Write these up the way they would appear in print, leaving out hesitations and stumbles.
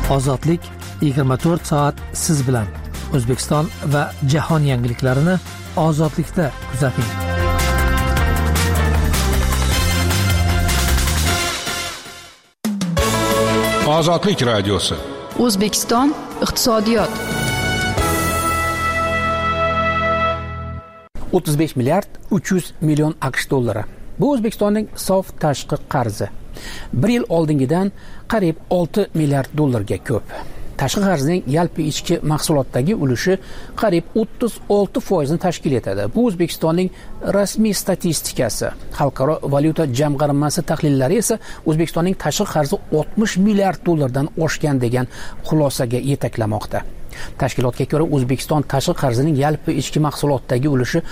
Ozodlik 24 soat siz bilan. O'zbekiston va jahon yangiliklarini ozodlikda kuzating. Ozodlik radiosi. O'zbekiston iqtisodiyot. 35 milliard 300 million AQSh dollari. Bu O'zbekistonning sof tashqi qarzi. 1 yil oldingidan qariyb 6 milliard dollarga ko'p. Tashqi qarzning yalpi ichki mahsulotdagi ulushi qariyb 36% ni tashkil etadi. Bu O'zbekistonning rasmiy statistikasi. Xalqaro valyuta jamg'armasi tahlillari esa O'zbekistonning tashqi qarzi 60 milliard dollardan oshgan degan xulosaga yetaklamoqda. Tashkilotga ko'ra O'zbekiston tashqi qarzining yalpi ichki mahsulotdagi ulushi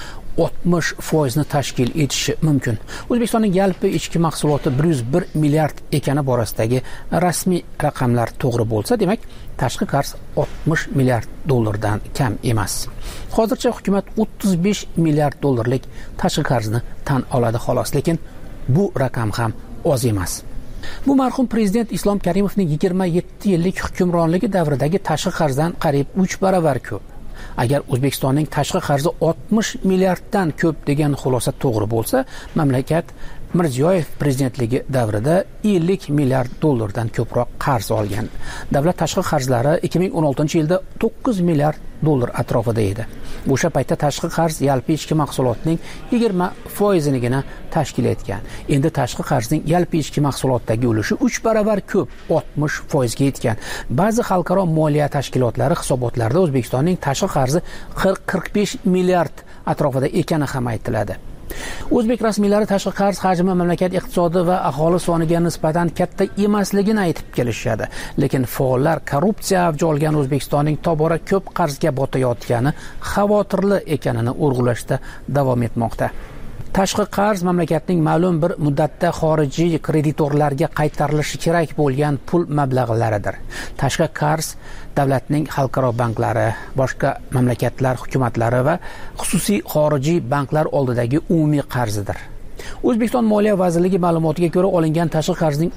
60% ni tashkil etishi mumkin. O'zbekistonning yalpi ichki mahsuloti 101 milliard ekani borasidagi rasmiy raqamlar to'g'ri bo'lsa, demak, tashqi qarz 60 milliard dollardan kam emas. Hozircha hukumat 35 milliard dollarlik tashqi qarzni tan oladi xolos, lekin bu raqam ham oz emas. Bu marhum prezident Islom Karimovning 27 yillik hukmronligi davridagi tashqi qarzdan qariyb 3 baravar ko'p. Agar O'zbekistonning tashqi qarzi 60 milliarddan ko'p degan xulosa to'g'ri bo'lsa, mamlakat Mirziyoyev prezidentligi davrida 50 milliard dollardan ko'proq qarz olgan. Davlat tashqi qarzlari 2016-yilda 9 milliard dollar atrofida edi. O'sha paytda tashqi qarz yalpi ichki mahsulotning 20%nigina tashkil etgan. Endi tashqi qarzning yalpi ichki mahsulotdagi ulushi 3 baravar ko'p, 60% ga yetgan. Ba'zi xalqaro moliya tashkilotlari hisobotlarida O'zbekistonning tashqi qarzi 40-45 milliard atrofida ekani ham aytiladi. O'zbek rasmiylari tashqi qarz hajmi mamlakat iqtisodi va aholi soniga nisbatan katta emasligini aytib kelishadi, lekin faollar korrupsiya avj olgan O'zbekistonning tobora ko'p qarzga botayotgani xavotirli ekanini urg'ulashda davom etmoqda. Tashqi qarz mamlakatning ma'lum bir muddatda xorijiy kreditorlarga qaytarilishi kerak bo'lgan pul mablag'laridir. Tashqi qarz davlatning xalqaro banklari, boshqa mamlakatlar hukumatlari va xususiy xorijiy banklar oldidagi umumiy qarzidir. O'zbekiston Moliya vazirligi ma'lumotiga ko'ra, olingan tashqi qarzning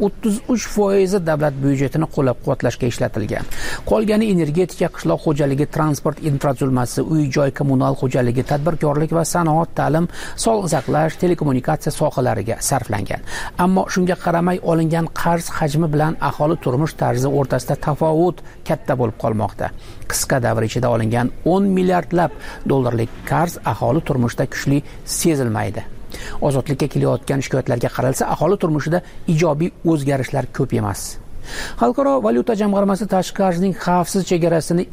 33% davlat byudjetini qo'llab-quvvatlashga ishlatilgan. Qolgani energetika, qishloq xo'jaligi, transport infratuzilmasi, uy-joy kommunal xo'jaligi, tadbirkorlik va sanoat, ta'lim, sog'liqni saqlash, telekommunikatsiya sohalariga sarflangan. Ammo shunga qaramay olingan qarz hajmi bilan aholi turmush tarzi o'rtasida tafovut katta bo'lib qolmoqda. Qisqa davr ichida olingan 10 milliardlab dollarlik qarz aholi turmushida kuchli sezilmaydi. Ozodlikka kelayotgan shikoyatlarga qaralsa, aholi turmushida ijobiy o'zgarishlar ko'p emas. Xalqaro valyuta jamg'armasi tashqi qarzning xavfsiz chegarasini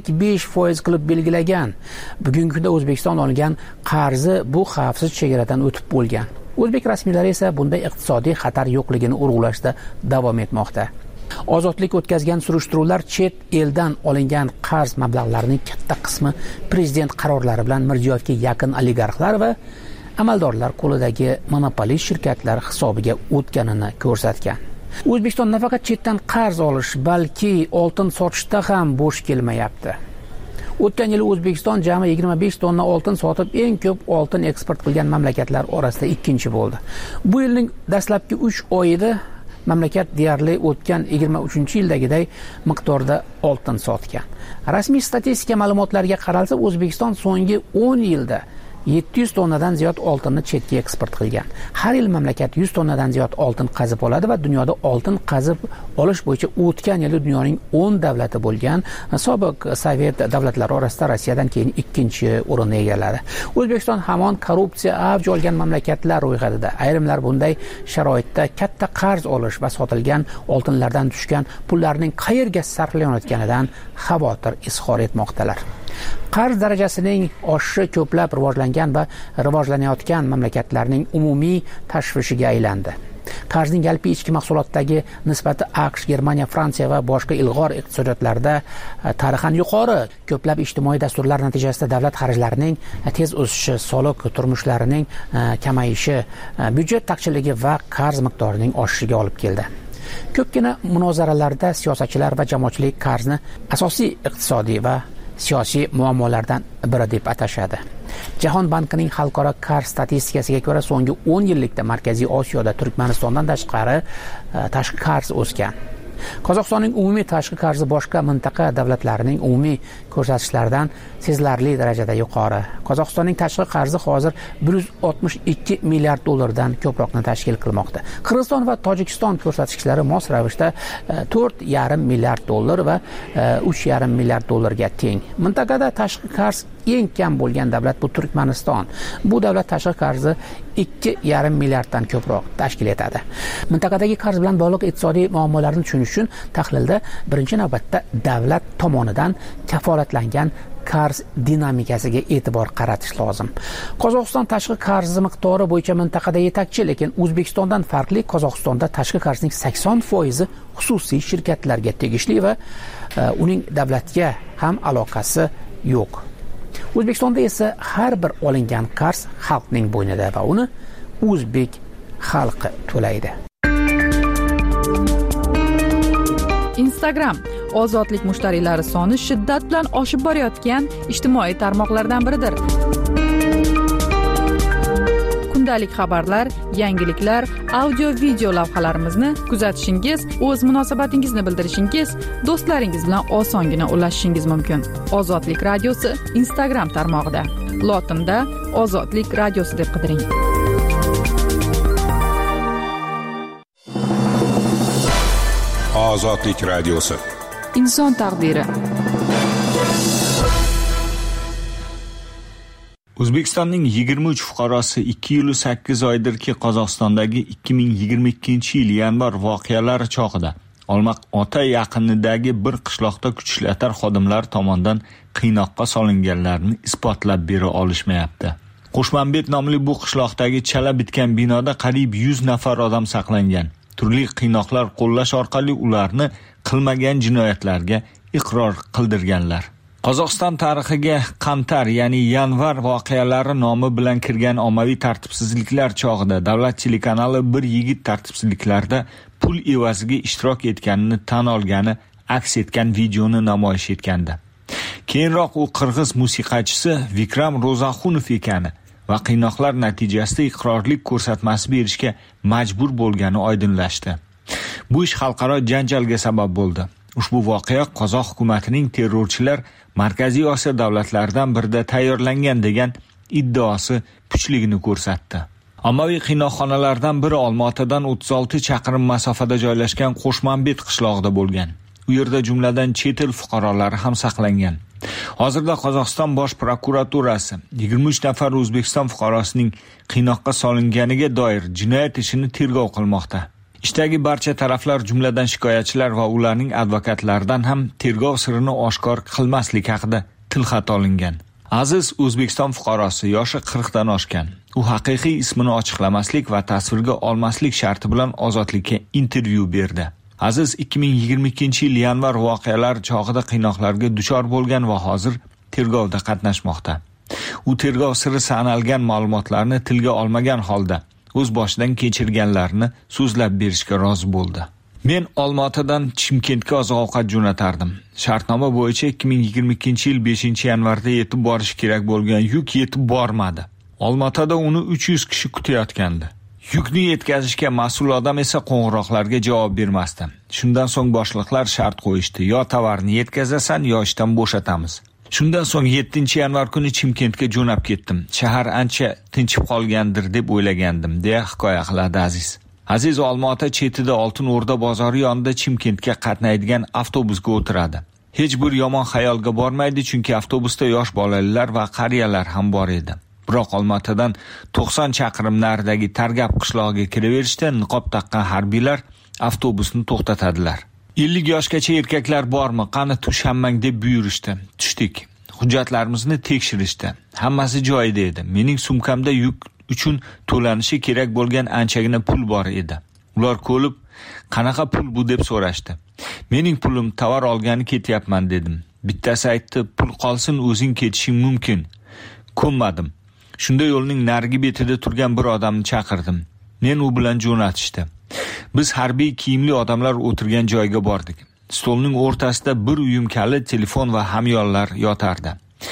55% qilib belgilagan. Bugungi kunda O'zbekiston olgan qarzi bu xavfsiz chegaradan o'tib bo'lgan. O'zbek rasmiylari esa bunday iqtisodiy xatar yo'qligini urg'ulashda davom etmoqda. Ozodlik o'tkazgan surishtiruvlar chet eldan olingan qarz mablag'larining katta qismi prezident qarorlari bilan Mirziyoyevga yaqin oligarxlar va amaldorlar qo'lidagi monopolist shirkatlar hisobiga o'tganini ko'rsatgan. O'zbekiston nafaqat chetdan qarz olish, balki oltin sotishda ham bo'sh kelmayapti. O'tgan yili O'zbekiston jami 25 tonna oltin sotib, eng ko'p oltin eksport qilgan mamlakatlar orasida ikkinchi bo'ldi. Bu yilning dastlabki 3 oyida mamlakat deyarli o'tgan 23-yildagiday miqdorda oltin sotgan. Rasmiy statistika ma'lumotlariga qaralsa, O'zbekiston so'nggi 10 yilda 700 tonnadan ziyod oltinni chetga eksport qilgan. Har yil mamlakat 100 tonnadan ziyod oltin qazib oladi va dunyoda oltin qazib olish bo'yicha o'tgan yili dunyoning 10 davlati bo'lgan sobiq Sovet davlatlari orasida Rossiyadan keyin ikkinchi o'rinni egalladi. O'zbekiston hamon korrupsiya avj olgan mamlakatlar ro'yxatida. Ayrimlar bunday sharoitda katta qarz olish va sotilgan oltinlardan tushgan pullarning qayerga sarflanayotganidan xavotir izhor etmoqdalar. Qarz darajasining oshishi ko'plab rivojlangan va rivojlanayotgan mamlakatlarning umumiy tashvishiga aylandi. Qarzning yalpi ichki mahsulotdagi nisbati AQSh, Germaniya, Fransiya va boshqa ilg'or iqtisodiyotlarda tarixan yuqori. Ko'plab ijtimoiy dasturlar natijasida davlat xarajlarining tez o'sishi, soliq turmushlarining kamayishi, byudjet taqchilligi va qarz miqdorining oshishiga olib keldi. Ko'pgina munozaralarda siyosatchilar va jamoatchilik qarzni asosiy iqtisodiy va siyosiy muammolardan biri deb atashadi. Jahon bankining xalqaro qarz statistikasiga ko'ra, so'nggi 10 yillikda Markaziy Osiyoda Turkmanistondan tashqari tashqi qarz o'sgan. Qozog'istonning umumiy tashqi qarzi boshqa mintaqa davlatlarining umumiy ko'rsatkichlaridan sezilarli darajada yuqori. Qozog'istonning tashqi qarzi hozir 162 milliard dollardan ko'proqni tashkil qilmoqda. Qirg'iziston va Tojikiston ko'rsatkichlari mos ravishda 4,5 milliard dollar va 3,5 milliard dollarga teng. Mintaqada tashqi qarz eng kam bo'lgan davlat bu Turkmaniston. Bu davlat tashqi qarzi 2,5 milliarddan ko'proq tashkil etadi. Mintaqadagi qarz bilan bog'liq iqtisodiy muammolarni tushunish uchun tahlilda birinchi navbatda davlat tomonidan kafolatlangan qarz dinamikasiga e'tibor qaratish lozim. Qozog'iston tashqi qarzi miqdori bo'yicha mintaqada yetakchi, lekin O'zbekistondan farqli Qozog'istonda tashqi qarzning 80% xususiy shirkatlarga tegishli va uning davlatga ham aloqasi yo'q. O'zbekistonda esa har bir olingan qarz xalqning bo'ynida va uni o'zbek xalqi to'laydi. Instagram ozodlik mushtariylari soni shiddat bilan oshib borayotgan ijtimoiy tarmoqlardan biridir. Kundalik xabarlar, yangiliklar, audio-video lavhalarimizni kuzatishingiz, o'z munosabatingizni bildirishingiz, do'stlaringiz bilan osongina ulashishingiz mumkin. Ozodlik radiosi Instagram tarmog'ida. Lotinda Ozodlik radiosi deb qidiring. Ozodlik radiosi. Inson taqdiri. O'zbekistonning 23 fuqarosi 2 yil 8 oydirki Qozog'istondagi 2022-yil yanvar voqealari chog'ida Olmaqota yaqinidagi bir qishloqda kuchishlar xodimlar tomonidan qiynoqqa solinganlarini isbotlab bera olishmayapti. Qo'shmanbet nomli bu qishloqdagi chala bitgan binoda qariyb 100 nafar odam saqlangan. Turli qiynoqlar qo'llash orqali ularni qilmagan jinoyatlarga iqror qildirganlar. Qozog'iston tarixiga Qamtar, ya'ni yanvar voqealari nomi bilan kirgan ommaviy tartibsizliklar chog'ida davlat telekanali bir yigit tartibsizliklarda pul evaziga ishtirok etganini tan olgani aks etgan videoni namoyish etgandi. Keyinroq u qirg'iz musiqachisi Vikram Ro'zaxunov ekani va qiynoqlar natijasida iqrorlik ko'rsatmasi berishga majbur bo'lgani oydinlashdi. Bu ish xalqaro janjalga sabab bo'ldi. Ushbu voqea Qozoq hukumatining terrorchilar Markaziy Osiyo davlatlaridan birida tayyorlangan degan iddaosi kuchligini ko'rsatdi. Ommaviy qiynoqxonalardan biri Olmaotadan 36 chaqirim masofada joylashgan Qo'shmanbet qishlog'ida bo'lgan. U yerda jumladan chet el fuqarolari ham saqlangan. Hozirda Qozog'iston bosh prokuraturasi 23 nafar O'zbekiston fuqarosining qiynoqqa solinganiga doir jinoyat ishini tergov qilmoqda. Ishdagi barcha taraflar, jumladan shikoyatchilar va ularning advokatlaridan ham tergov sirini oshkor qilmaslik haqida tilxat olingan. Aziz O'zbekiston fuqarosi yoshi 40 dan oshgan. U haqiqiy ismini ochiqlamaslik va tasvirga olmaslik sharti bilan Ozodlikka intervyu berdi. Aziz 2022-yil yanvar voqealari chog'ida qiynoqlarga duchor bo'lgan va hozir tergovda qatnashmoqda. U tergov siri sanalgan ma'lumotlarni tilga olmagan holda o'z boshidan kechirganlarini so'zlab berishga rozi bo'ldi. Men Olmaotadan Chimkentga oziq-ovqat jo'natardim. Shartnoma bo'yicha 2022-yil 5-yanvarda yetib borishi kerak bo'lgan yuk yetib bormadi. Olmaotada uni 300 kishi kutayotgandi. Yukni yetkazishga mas'ul odam esa qo'ng'iroqlarga javob bermasdi. Shundan so'ng boshliqlar shart qo'yishdi: yo tovarni yetkazasan, yo ishdan bo'shatamiz. Shundan so'ng 7-yanvar kuni Chimkentga jo'nab ketdim. Shahar ancha tinchib qolgandir deb o'ylagandim, deya hikoya qiladi Aziz. Aziz Olmaota chetida Oltin O'rda bozori yonida Chimkentga qatnaydigan avtobusga o'tiradi. Hech bir yomon xayolga bormaydi, chunki avtobusda yosh bolalar va qariyalar ham bor edi. Biroq Olmaotadan 90 chaqirim naridagi Targab qishlog'iga kiraverishda niqob taqqan harbiylar avtobusni to'xtatadilar. 50 yoshgacha erkaklar bormi, qani tush hammang deb buyurishdi. Tushdik. Hujjatlarimizni tekshirishdi. Hammasi joyida edi. Mening sumkamda yuk uchun to'lanishi kerak bo'lgan anchagina pul bor edi. Ular ko'lib, qanaqa pul bu deb so'rashdi. Mening pulim, tovar olgani ketyapman dedim. Bittasi aytdi, pul qolsin, o'zing ketishing mumkin. Ko'nmadim. Shunda yo'lning narigi betida turgan bir odamni chaqirdim. Men u bilan jo'natishdi. Biz harbiy kiyimli odamlar o'tirgan joyga bordik. Stolning o'rtasida bir uyum kalit, telefon va hamyonlar yotardi.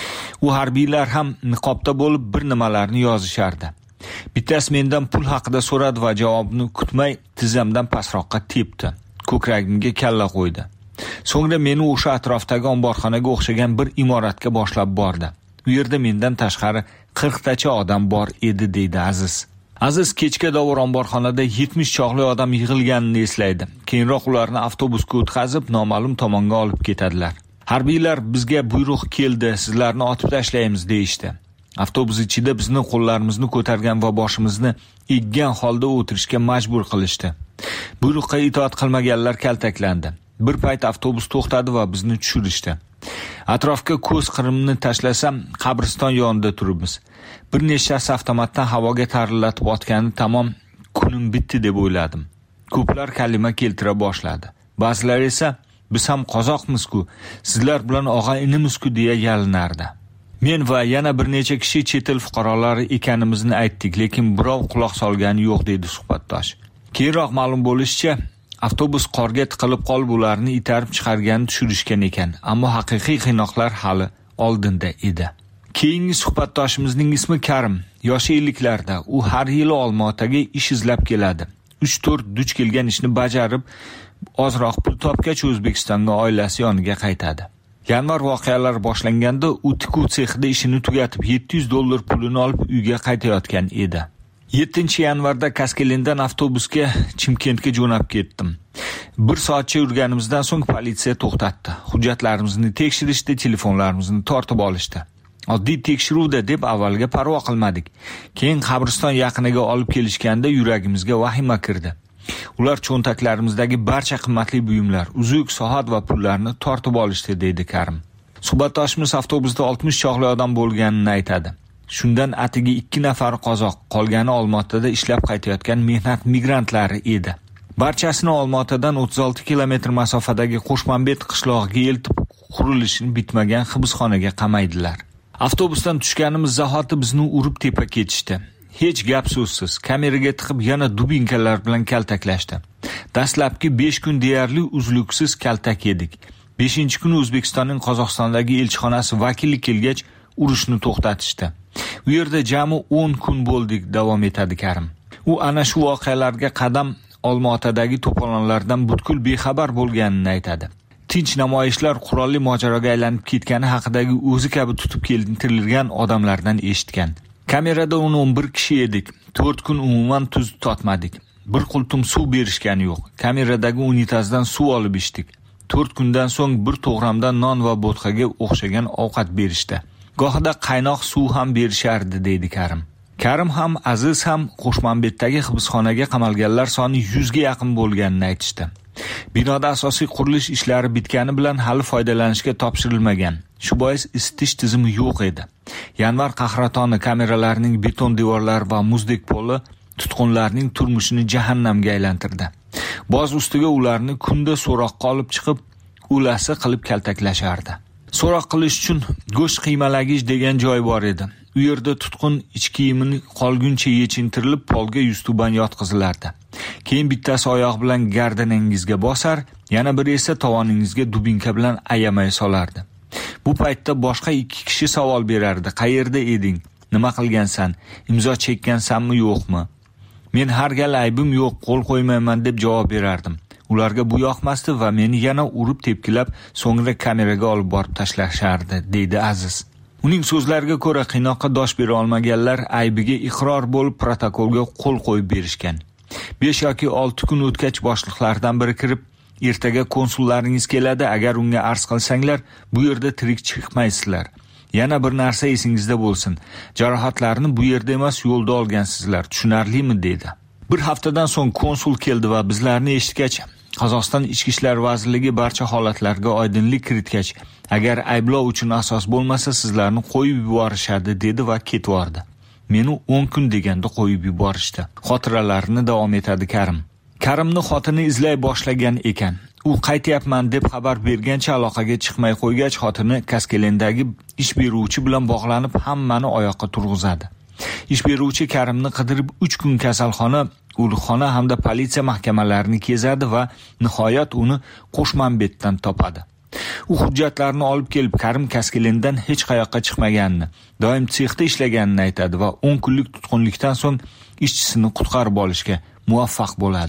U harbiylar ham niqobda bo'lib bir nimalarni yozishardi. Bittasi mendan pul haqida so'radi va javobni kutmay tizzamdan pastroqqa tepdi. ko'kragimga kalla qo'ydi. So'ngra meni o'sha atrofdagi omborxonaga o'xshagan bir imoratga boshlab bordi. U yerda mendan tashqari 40 tacha odam bor edi, deydi Aziz. Aziz kechga dovur omborxonada 70 chog'li odam yig'ilganini eslaydi. Keyinroq ularni avtobusga o'tkazib, noma'lum tomonga olib ketadilar. Harbiylar bizga buyruq keldi, sizlarni otib tashlaymiz deyishdi. Avtobus ichida bizni qo'llarimizni ko'targan va boshimizni eggan holda o'tirishga majbur qilishdi. Buyruqqa itoat qilmaganlar kaltaklandi. Bir payt avtobus to'xtadi va bizni tushirishdi. Atrofga ko'z qirimni tashlasam, qabriston yonida turibmiz. Bir nechasi avtomatdan havoga tarillatib otgani tamom, kunim bitdi deb o'yladim. Ko'plar kalima keltira boshladi. Ba'zilar esa biz ham qozoqmiz-ku, sizlar bilan og'a-inimizku deya yalinardi. Men va yana bir necha kishi chet el fuqarolari ekanimizni aytdik, lekin birov quloq solgani yo'q, deydi suhbatdosh. Keyinroq ma'lum bo'lishicha, avtobus qorga tiqilib qolib ularni itarib chiqargani tushirishgan ekan, ammo haqiqiy qiynoqlar hali oldinda edi. Keyingi suhbatdoshimizning ismi Karim. Yoshi 50larda. U har yili Olmaotaga ish izlab keladi. 3-4 duch kelgan ishni bajarib, ozroq pul topgach O'zbekistonga oilasi yoniga qaytadi. Yanvar voqealar boshlanganda u tikuv sexida ishini tugatib $700 pulini olib uyga qaytayotgan edi. 7-yanvarda Kaskelindan avtobusga Chimkentga jo'nab ketdim. 1 soatcha yurganimizdan so'ng politsiya to'xtatdi. Hujjatlarimizni tekshirishdi, telefonlarimizni tortib olishdi. Oddiy tekshiruvda deb avvalga parvo qilmadik. Keyin qabriston yaqiniga olib kelishganda yuragimizga vahima kirdi. Ular cho'ntaklarimizdagi barcha qimmatli buyumlar, uzuk, soat va pullarni tortib olishdi, deydi Karim. Suhbatdoshimiz avtobusda 60 chog'li odam bo'lganini aytadi. Shundan atigi 2 nafar qozoq, qolgani Olmaotada ishlab qaytayotgan mehnat migrantlari edi. Barchasini Olmaotadan 36 kilometr masofadagi Qo'shmanbet qishlog'iga eltib, qurilishini bitmagan hibsxonaga qamaydilar. Avtobusdan tushganimiz zahoti bizni urib tepa ketishdi. Hech gap so'zsiz, kameraga tiqib yana dubinkalar bilan kaltaklashdi. Dastlabki 5 kun deyarli uzluksiz kaltak yedik. 5-kuni O'zbekistonning Qozog'istondagi elchixonasi vakili kelgach, urushni to'xtatishdi. U yerda jami 10 kun bo'ldik, davom etadi Karim. U ana shu voqealarga qadam Olmaotadagi to'polonlardan butkul bexabar bo'lganini aytadi. Tinch namoyishlar qurolli mojaroga aylanib ketgani haqidagi o'zi kabi tutib keltirilgan odamlardan eshitgan. Kamerada 11 kishi edik. 4 kun umuman tuz totmadik. Bir qultum suv berishgani yo'q. Kameradagi unitazdan suv olib ichdik. 4 kundan so'ng bir to'g'ramdan non va bo'tqaga o'xshagan ovqat berishdi. Gohida qaynoq suv ham berishardi, deydi Karim. Karim ham, Aziz ham Qo'shmanbetdagi hibsxonaga qamalganlar soni 100 ga yaqin bo'lganini aytishdi. Binoda asosiy qurilish ishlari bitgani bilan hali foydalanishga topshirilmagan. Shu bois isitish tizimi yo'q edi. Yanvar qahratoni kameralarining beton devorlari va muzdek poli tutqunlarning turmushini jahannamga aylantirdi. Boz ustiga ularni kunda so'roqqa olib chiqib, ulasi qilib kaltaklashardi. So'roq qilish uchun go'sht qiymalagich degan joy bor edi. U yerda tutqun ichki kiyimini qolguncha yechintirilib, polga yuztuban yotqizilardi. Keyin bittasi oyoq bilan gardaningizga bosar, yana biri esa tovoningizga dubinka bilan ayamay solardi. Bu paytda boshqa 2 kishi savol berardi. Qayerda eding? Nima qilgansan? Imzo chekkansanmi, yo'qmi? Men har gal aybim yo'q, qo'l qo'ymayman deb javob berardim. Ularga bu yoqmasdi va meni yana urib tepkilab, so'ngra kameraga olib borib tashlashardi, deydi Aziz. Uning so'zlariga ko'ra, qiynoqqa dosh bera olmaganlar aybiga iqror bo'lib protokolga qo'l qo'yib berishgan. 5 yoki 6 kun o'tgach boshliqlardan biri kirib, ertaga konsullaringiz keladi, agar unga arz qilsanglar, bu yerda tirik chiqmaysizlar. Yana bir narsa esingizda bo'lsin. Jarohatlarni bu yerda emas, yo'lda olgansizlar. Tushunarlimi, dedi. Bir haftadan so'ng konsul keldi va bizlarni eshitgach, Qozog'iston Ichki ishlar vazirligi barcha holatlarga oydinlik kiritgach, agar ayblov uchun asos bo'lmasa, sizlarni qo'yib yuborishadi, dedi va ketvordi. Meni 10 kun deganda qo'yib yuborishdi. Xotiralarini davom etadi Karim. Karimni xotini izlay boshlagan ekan. U qaytyapman deb xabar bergancha aloqaga chiqmay qo'ygach, xotini Kaskelendagi ish beruvchi bilan bog'lanib hammani oyoqqa turg'izadi. Ish beruvchi Karimni qidirib 3 kun kasalxona, o'likxona hamda politsiya mahkamalarini kezadi va nihoyat uni Qo'shmanbetdan topadi. U hujjatlarni olib kelib, Karim Kaskelendan hech qayoqqa chiqmaganini, doim sexda ishlaganini aytadi va 10 kunlik tutqunlikdan so'ng ishchisini qutqarib olishga muvaffaq bo'ladi.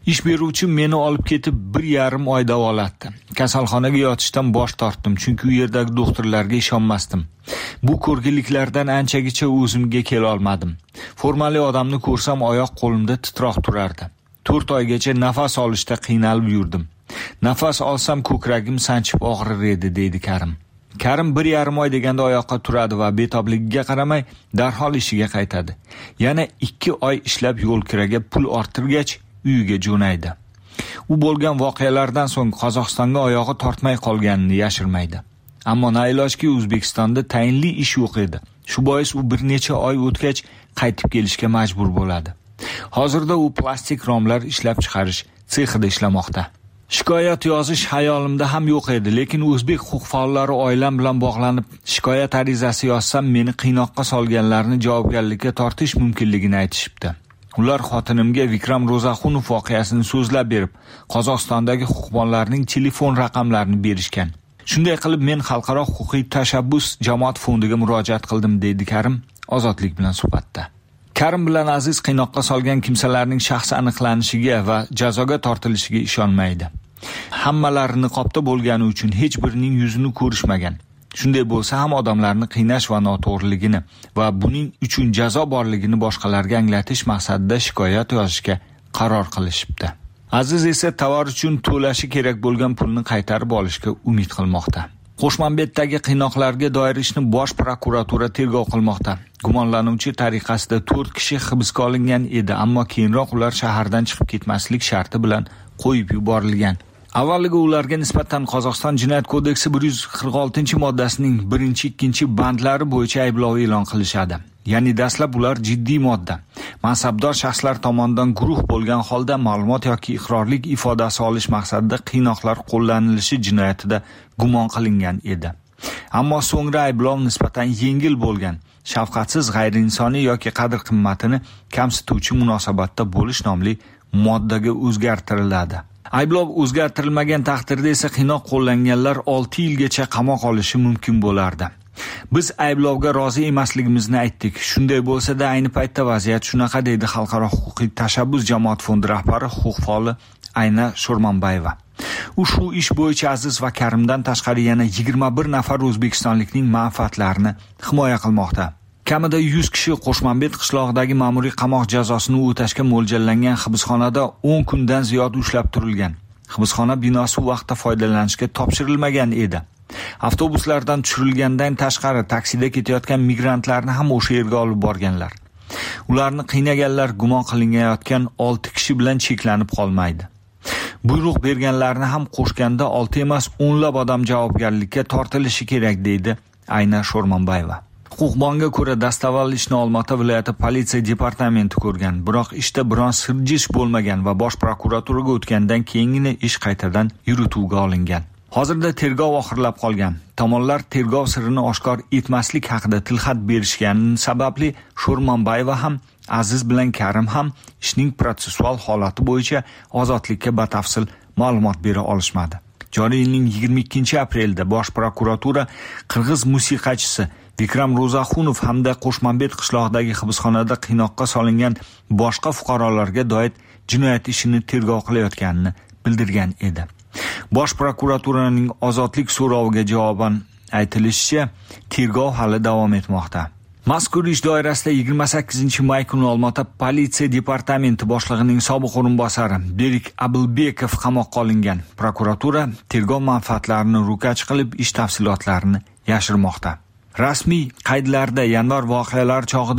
Ish beruvchi meni olib ketib 1,5 oy davolatdi. Kasalxonaga yotishdan bosh tortdim, chunki u yerdagi doktorlarga ishonmasdim. Bu ko'rgiliklardan anchagacha o'zimga kela olmadim. Formali odamni ko'rsam oyoq qo'limda titroq turardi. 4 oygacha nafas olishda qiynalib yurdim. Nafas olsam ko'kragim sanchib og'rir edi, deydi Karim. Karim 1,5 oy deganda oyoqqa turadi va betobligiga qaramay darhol ishiga qaytadi. Yana 2 oy ishlab yo'lkiraga pul orttirgach uyiga jo'naydi. U bo'lgan voqealardan so'ng Qozog'istonga oyog'i tortmay qolganini yashirmaydi. Ammo nailojki O'zbekistonda tayinli ish yo'q edi. Shu bois u bir necha oy o'tgach qaytib kelishga majbur bo'ladi. Hozirda u plastik romlar ishlab chiqarish sexida ishlamoqda. Shikoyat yozish hayolimda ham yo'q edi, lekin o'zbek huquq faollari oilam bilan bog'lanib, shikoyat arizasi yozsam meni qiynoqqa solganlarni javobgarlikka tortish mumkinligini aytishibdi. Ular xotinimga Vikram Ro'zaxunov voqeasini so'zlab berib, Qozog'istondagi huquqbonlarning telefon raqamlarini berishgan. Shunday qilib men xalqaro huquqiy tashabbus jamoat fondiga murojaat qildim, deydi Karim Ozodlik bilan suhbatda. Karim bilan Aziz qiynoqqa solgan kimsalarning shaxsi aniqlanishiga va jazoga tortilishiga ishonmaydi. Hammalari niqobda bo'lgani uchun hech birining yuzini ko'rishmagan. Shunday bo'lsa ham odamlarni qiynash va noto'g'riligini va buning uchun jazo borligini boshqalarga anglatish maqsadida shikoyat yozishga qaror qilishibdi. Aziz esa tovar uchun to'lashi kerak bo'lgan pulni qaytarib olishga umid qilmoqda. Qo'shmanbetdagi qiynoqlarga doir ishni bosh prokuratura tergov qilmoqda. Gumonlanuvchi tariqasida 4 kishi hibsga olingan edi, ammo keyinroq ular shahardan chiqib ketmaslik sharti bilan qo'yib yuborilgan. Avvaliga ularga nisbatan Qozog'iston Jinoyat kodeksi 146-moddasining 1-2 bandlari bo'yicha ayblov e'lon qilishadi. Ya'ni dastlab ular jiddiy modda, mansabdor shaxslar tomonidan guruh bo'lgan holda ma'lumot yoki iqrorlik ifodasi olish maqsadida qiynoqlar qo'llanilishi jinoyatida gumon qilingan edi. Ammo so'ngra ayblov nisbatan yengil bo'lgan, shafqatsiz, g'ayriinsoniy yoki qadr-qimmatini kamsituvchi munosabatda bo'lish nomli moddaga o'zgartiriladi. Ayblov o'zgartirilmagan taqdirda esa qiynoq qo'llanganlar 6 yilgacha qamoq olishi mumkin bo'lardi. Biz ayblovga rozi emasligimizni aytdik. Shunday bo'lsa-da ayni paytda vaziyat shunaqa, deydi xalqaro huquqiy tashabbus jamoat fondi rahbari huquq faoli Ayna Sho'rmonbayeva. U shu ish bo'yicha Aziz va Karimdan tashqari yana 21 nafar o'zbekistonlikning manfaatlarini himoya qilmoqda. Kamida 100 kishi Qo'shmanbet qishlog'idagi ma'muriy qamoq jazosini o'tashga mo'ljallangan hibsxonada 10 kundan ziyod ushlab turilgan. Hibsxona binosi vaqtda foydalanishga topshirilmagan edi. Avtobuslardan tushirilgandan tashqari taksida ketayotgan migrantlarni ham o'sha yerga olib borganlar. Ularni qiynaganlar gumon qilinayotgan 6 kishi bilan cheklanib qolmaydi. Buyruq berganlarni ham qo'shganda 6 emas 10lab odam javobgarlikka tortilishi kerak, deydi Ayna Sho'rmonbayeva. Huquqbonga ko'ra dastavval ishni Olmaota viloyati politsiya departamenti ko'rgan, biroq ishda biron sirjish bo'lmagan va bosh prokuraturaga o'tgandan keyingina ish qaytadan yurituvga olingan. Hozirda tergov oxirlab qolgan. Tomonlar tergov sirini oshkor etmaslik haqida tilxat berishgani sababli Sho'rmonbayeva ham, Aziz bilan Karim ham ishning protsessual holati bo'yicha ozodlikka batafsil ma'lumot bera olishmadi. Joriy yilning 22-aprelda bosh prokuratura qirg'iz musiqachisi Vikram Ro'zaxunov hamda Qo'shmanbet qishlog'idagi hibsxonada qiynoqqa solingan boshqa fuqarolarga doir jinoyat ishini tergov qilayotganini bildirgan edi. Bosh prokuraturaning ozodlik so'roviga javoban aytilishicha, tergov hali davom etmoqda. Mazkur ish doirasida 28-may kuni Olmaota politsiya departamenti boshlig'ining sobiq o'rinbosari Berik Abilbekov qamoqqa olingan. Prokuratura tergov manfaatlarini ro'kach qilib, ish tafsilotlarini yashirmoqda. Rasmiy qaydlarda yanvar voqealari chog'ida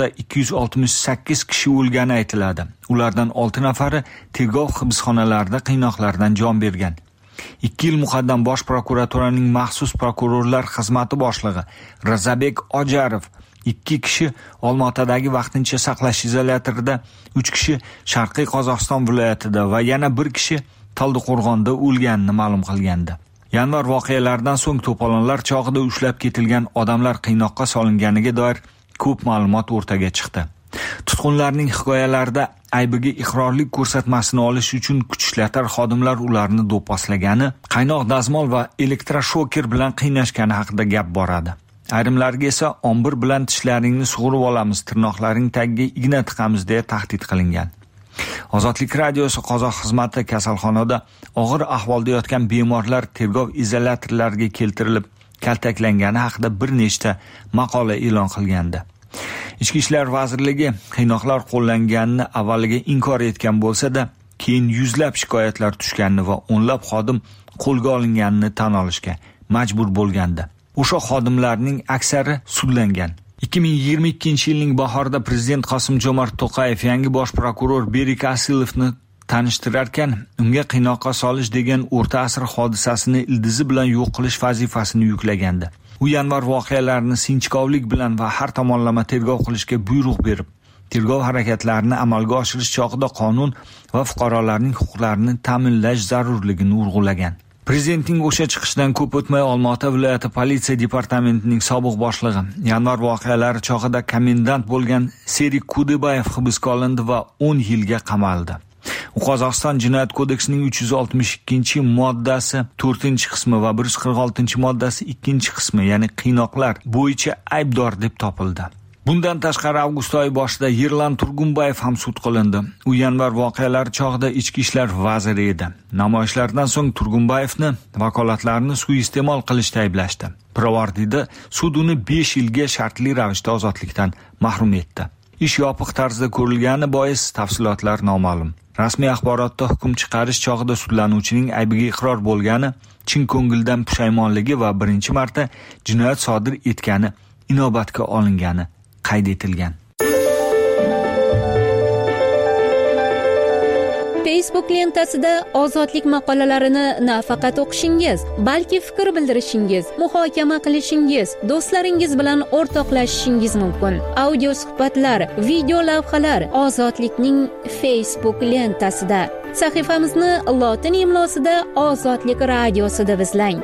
268 kishi o'lgani aytiladi. Ulardan 6 nafari tergov hibsxonalarida qiynoqlardan jon bergan. 2 yil muqaddam bosh prokuraturaning maxsus prokurorlar xizmati boshlig'i Razabek Ojarov 2 kishi Olmaotadagi vaqtincha saqlash izolyatorida, 3 kishi Sharqiy Qozog'iston viloyatida va yana 1 kishi Taldiqo'rg'onda o'lganini ma'lum qilgandi. Yanvar voqealaridan so'ng to'polonlar chog'ida ushlab ketilgan odamlar qiynoqqa solinganiga doir ko'p ma'lumot o'rtaga chiqdi. Tutqunlarning hikoyalarida aybiga iqrorlik ko'rsatmasini olish uchun kuch ishlatar xodimlar ularni do'pposlagani, qaynoq dazmol va elektroshoker bilan qiynashgani haqida gap boradi. Ayrimlarga esa ombir bilan tishlaringni sug'urib olamiz, tirnoqlaring tagiga igna tiqamiz deya tahdid qilingan. Ozodlik radiosi qozoq xizmati kasalxonada og'ir ahvolda yotgan bemorlar tergov izolyatorlariga keltirilib kaltaklangani haqida bir nechta maqola e'lon qilgandi. Ichki ishlar vazirligi qiynoqlar qo'llanganini avvaliga inkor etgan bo'lsa-da, keyin yuzlab shikoyatlar tushganini va o'nlab xodim qo'lga olinganini tan olishga majbur bo'lgandi. O'sha xodimlarning aksari sudlangan. 2022-yilning bahorida prezident Qosim-Jomart To'qayev yangi bosh prokuror Berik Asilovni tanishtirarkan, unga qiynoqqa solish degan o'rta asr hodisasini ildizi bilan yo'q qilish vazifasini yuklagandi. U yanvar voqealarini sinchkovlik bilan va har tomonlama tergov qilishga buyruq berib, tergov harakatlarini amalga oshirish chog'ida qonun va fuqarolarning huquqlarini ta'minlash zarurligini urg'ulagan. Prezidentning o'sha chiqishidan ko'p o'tmay Olma-ota viloyati politsiya departamentining sobiq boshlig'i yanvar voqealari chog'ida komendant bo'lgan Serik Kudebayev hibsga olindi va 10 yilga qamaldi. U Qozog'iston Jinoyat kodeksining 362-moddasi 4-qismi va 146-moddasi 2-qismi, ya'ni qiynoqlar bo'yicha aybdor deb topildi. Bundan tashqari avgust oyi boshida Yerlan Turgunbayev ham sud qilindi. U yanvar voqealari chog'ida ichki ishlar vaziri edi. Namoyishlardan so'ng Turgunbayevni vakolatlarini suiiste'mol qilishda ayblashdi. Pirovardida sud uni 5 yilga shartli ravishda ozodlikdan mahrum etdi. Ish yopiq tarzda ko'rilgani bois tafsilotlar noma'lum. Rasmiy axborotda hukm chiqarish chog'ida sudlanuvchining aybiga iqror bo'lgani, chin ko'ngildan pushaymonligi va birinchi marta jinoyat sodir etgani inobatga olingani qayd etilgan. Facebook lentasida ozodlik maqolalarini nafaqat o'qishingiz, balki fikr bildirishingiz, muhokama qilishingiz, do'stlaringiz bilan o'rtoqlashishingiz mumkin. Audio suhbatlar, video lavhalar Ozodlikning Facebook lentasida. Sahifamizni lotin imlosida Ozodlik radiosida izlang.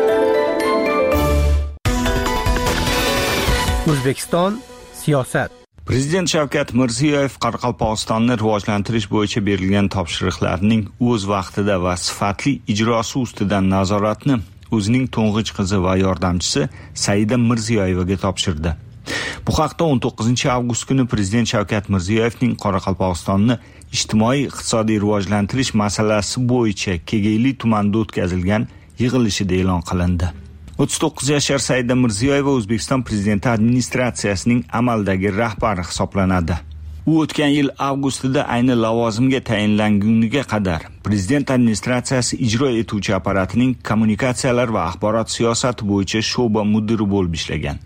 O'zbekiston siyosat. Prezident Shavkat Mirziyoyev Qoraqalpog'istonni rivojlantirish bo'yicha berilgan topshiriqlarning o'z vaqtida va sifatli ijrosi ustidan nazoratni o'zining to'ng'ich qizi va yordamchisi Saida Mirziyoyevaga topshirdi. Bu haqda 19-avgust kuni Prezident Shavkat Mirziyoyevning Qoraqalpog'istonni ijtimoiy-iqtisodiy rivojlantirish masalasi bo'yicha Kegeyli tumanida o'tkazilgan yig'ilishida e'lon qilindi. 39 yashar Saida Mirziyoyeva O'zbekiston prezidenti administratsiyasining amaldagi rahbari hisoblanadi. U o'tgan yil avgustida ayni lavozimga tayinlanguniga qadar prezident administratsiyasi ijro etuvchi apparatining kommunikatsiyalar va axborot siyosati bo'yicha sho'ba mudiri bo'lib ishlagan.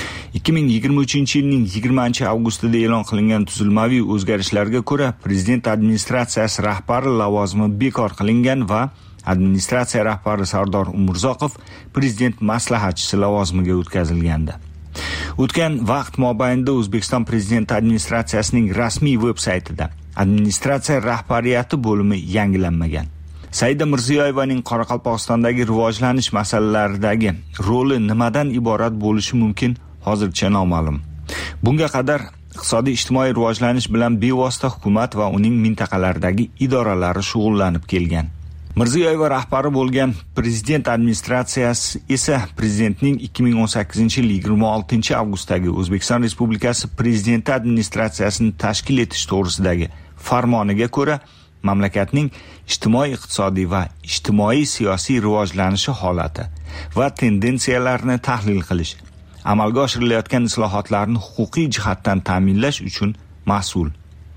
2023-yilning 20-avgustida e'lon qilingan tuzilmaviy o'zgarishlarga ko'ra prezident administratsiyasi rahbari lavozimi bekor qilingan va administratsiya rahbari Sardor Umurzoqov prezident maslahatchisi lavozimiga o'tkazilgandi. O'tgan vaqt mobaynida O'zbekiston prezidenti administratsiyasining rasmiy veb-saytida administratsiya rahbariyati bo'limi yangilanmagan. Saida Mirziyoyevaning Qoraqalpog'istondagi rivojlanish masalalaridagi roli nimadan iborat bo'lishi mumkin, hozircha noma'lum. Bunga qadar iqtisodiy ijtimoiy rivojlanish bilan bevosita hukumat va uning mintaqalardagi idoralari shug'ullanib kelgan. Mirziyoyeva rahbari bo'lgan prezident administratsiyasi esa prezidentning 2018-yil 26-avgustdagi O'zbekiston Respublikasi prezidenti administratsiyasini tashkil etish to'g'risidagi farmoniga ko'ra mamlakatning ijtimoiy-iqtisodiy va ijtimoiy-siyosiy rivojlanishi holati va tendensiyalarini tahlil qilish, amalga oshirilayotgan islohotlarni huquqiy jihatdan ta'minlash uchun mas'ul.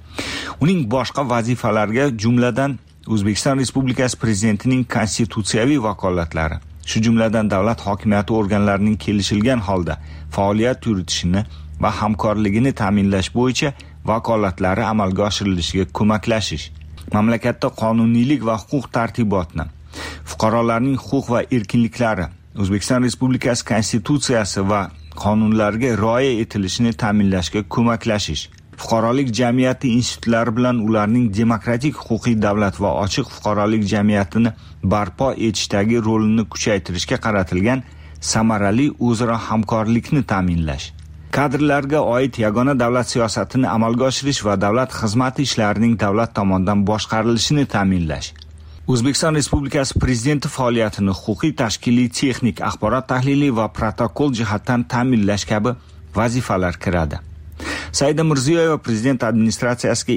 Uning boshqa vazifalariga jumladan O'zbekiston Respublikasi prezidentining konstitutsiyaviy vakolatlari, shu jumladan davlat hokimiyati organlarining kelishilgan holda faoliyat yuritishini va hamkorligini ta'minlash bo'yicha vakolatlari amalga oshirilishiga ko'maklashish, mamlakatda qonuniylik va huquq tartibotni, fuqarolarning huquq va erkinliklari, O'zbekiston Respublikasi konstitutsiyasi va qonunlariga rioya etilishini ta'minlashga ko'maklashish, fuqarolik jamiyati institutlari bilan ularning demokratik huquqiy davlat va ochiq fuqarolik jamiyatini barpo etishdagi rolini kuchaytirishga qaratilgan samarali o'zaro hamkorlikni ta'minlash, kadrlarga oid yagona davlat siyosatini amalga oshirish va davlat xizmati ishlarining davlat tomonidan boshqarilishini ta'minlash, O'zbekiston Respublikasi prezidenti faoliyatini huquqiy, tashkiliy, texnik, axborot tahlili va protokol jihatdan ta'minlash kabi vazifalar kiradi. Saida Mirziyoyeva prezident administratsiyasiga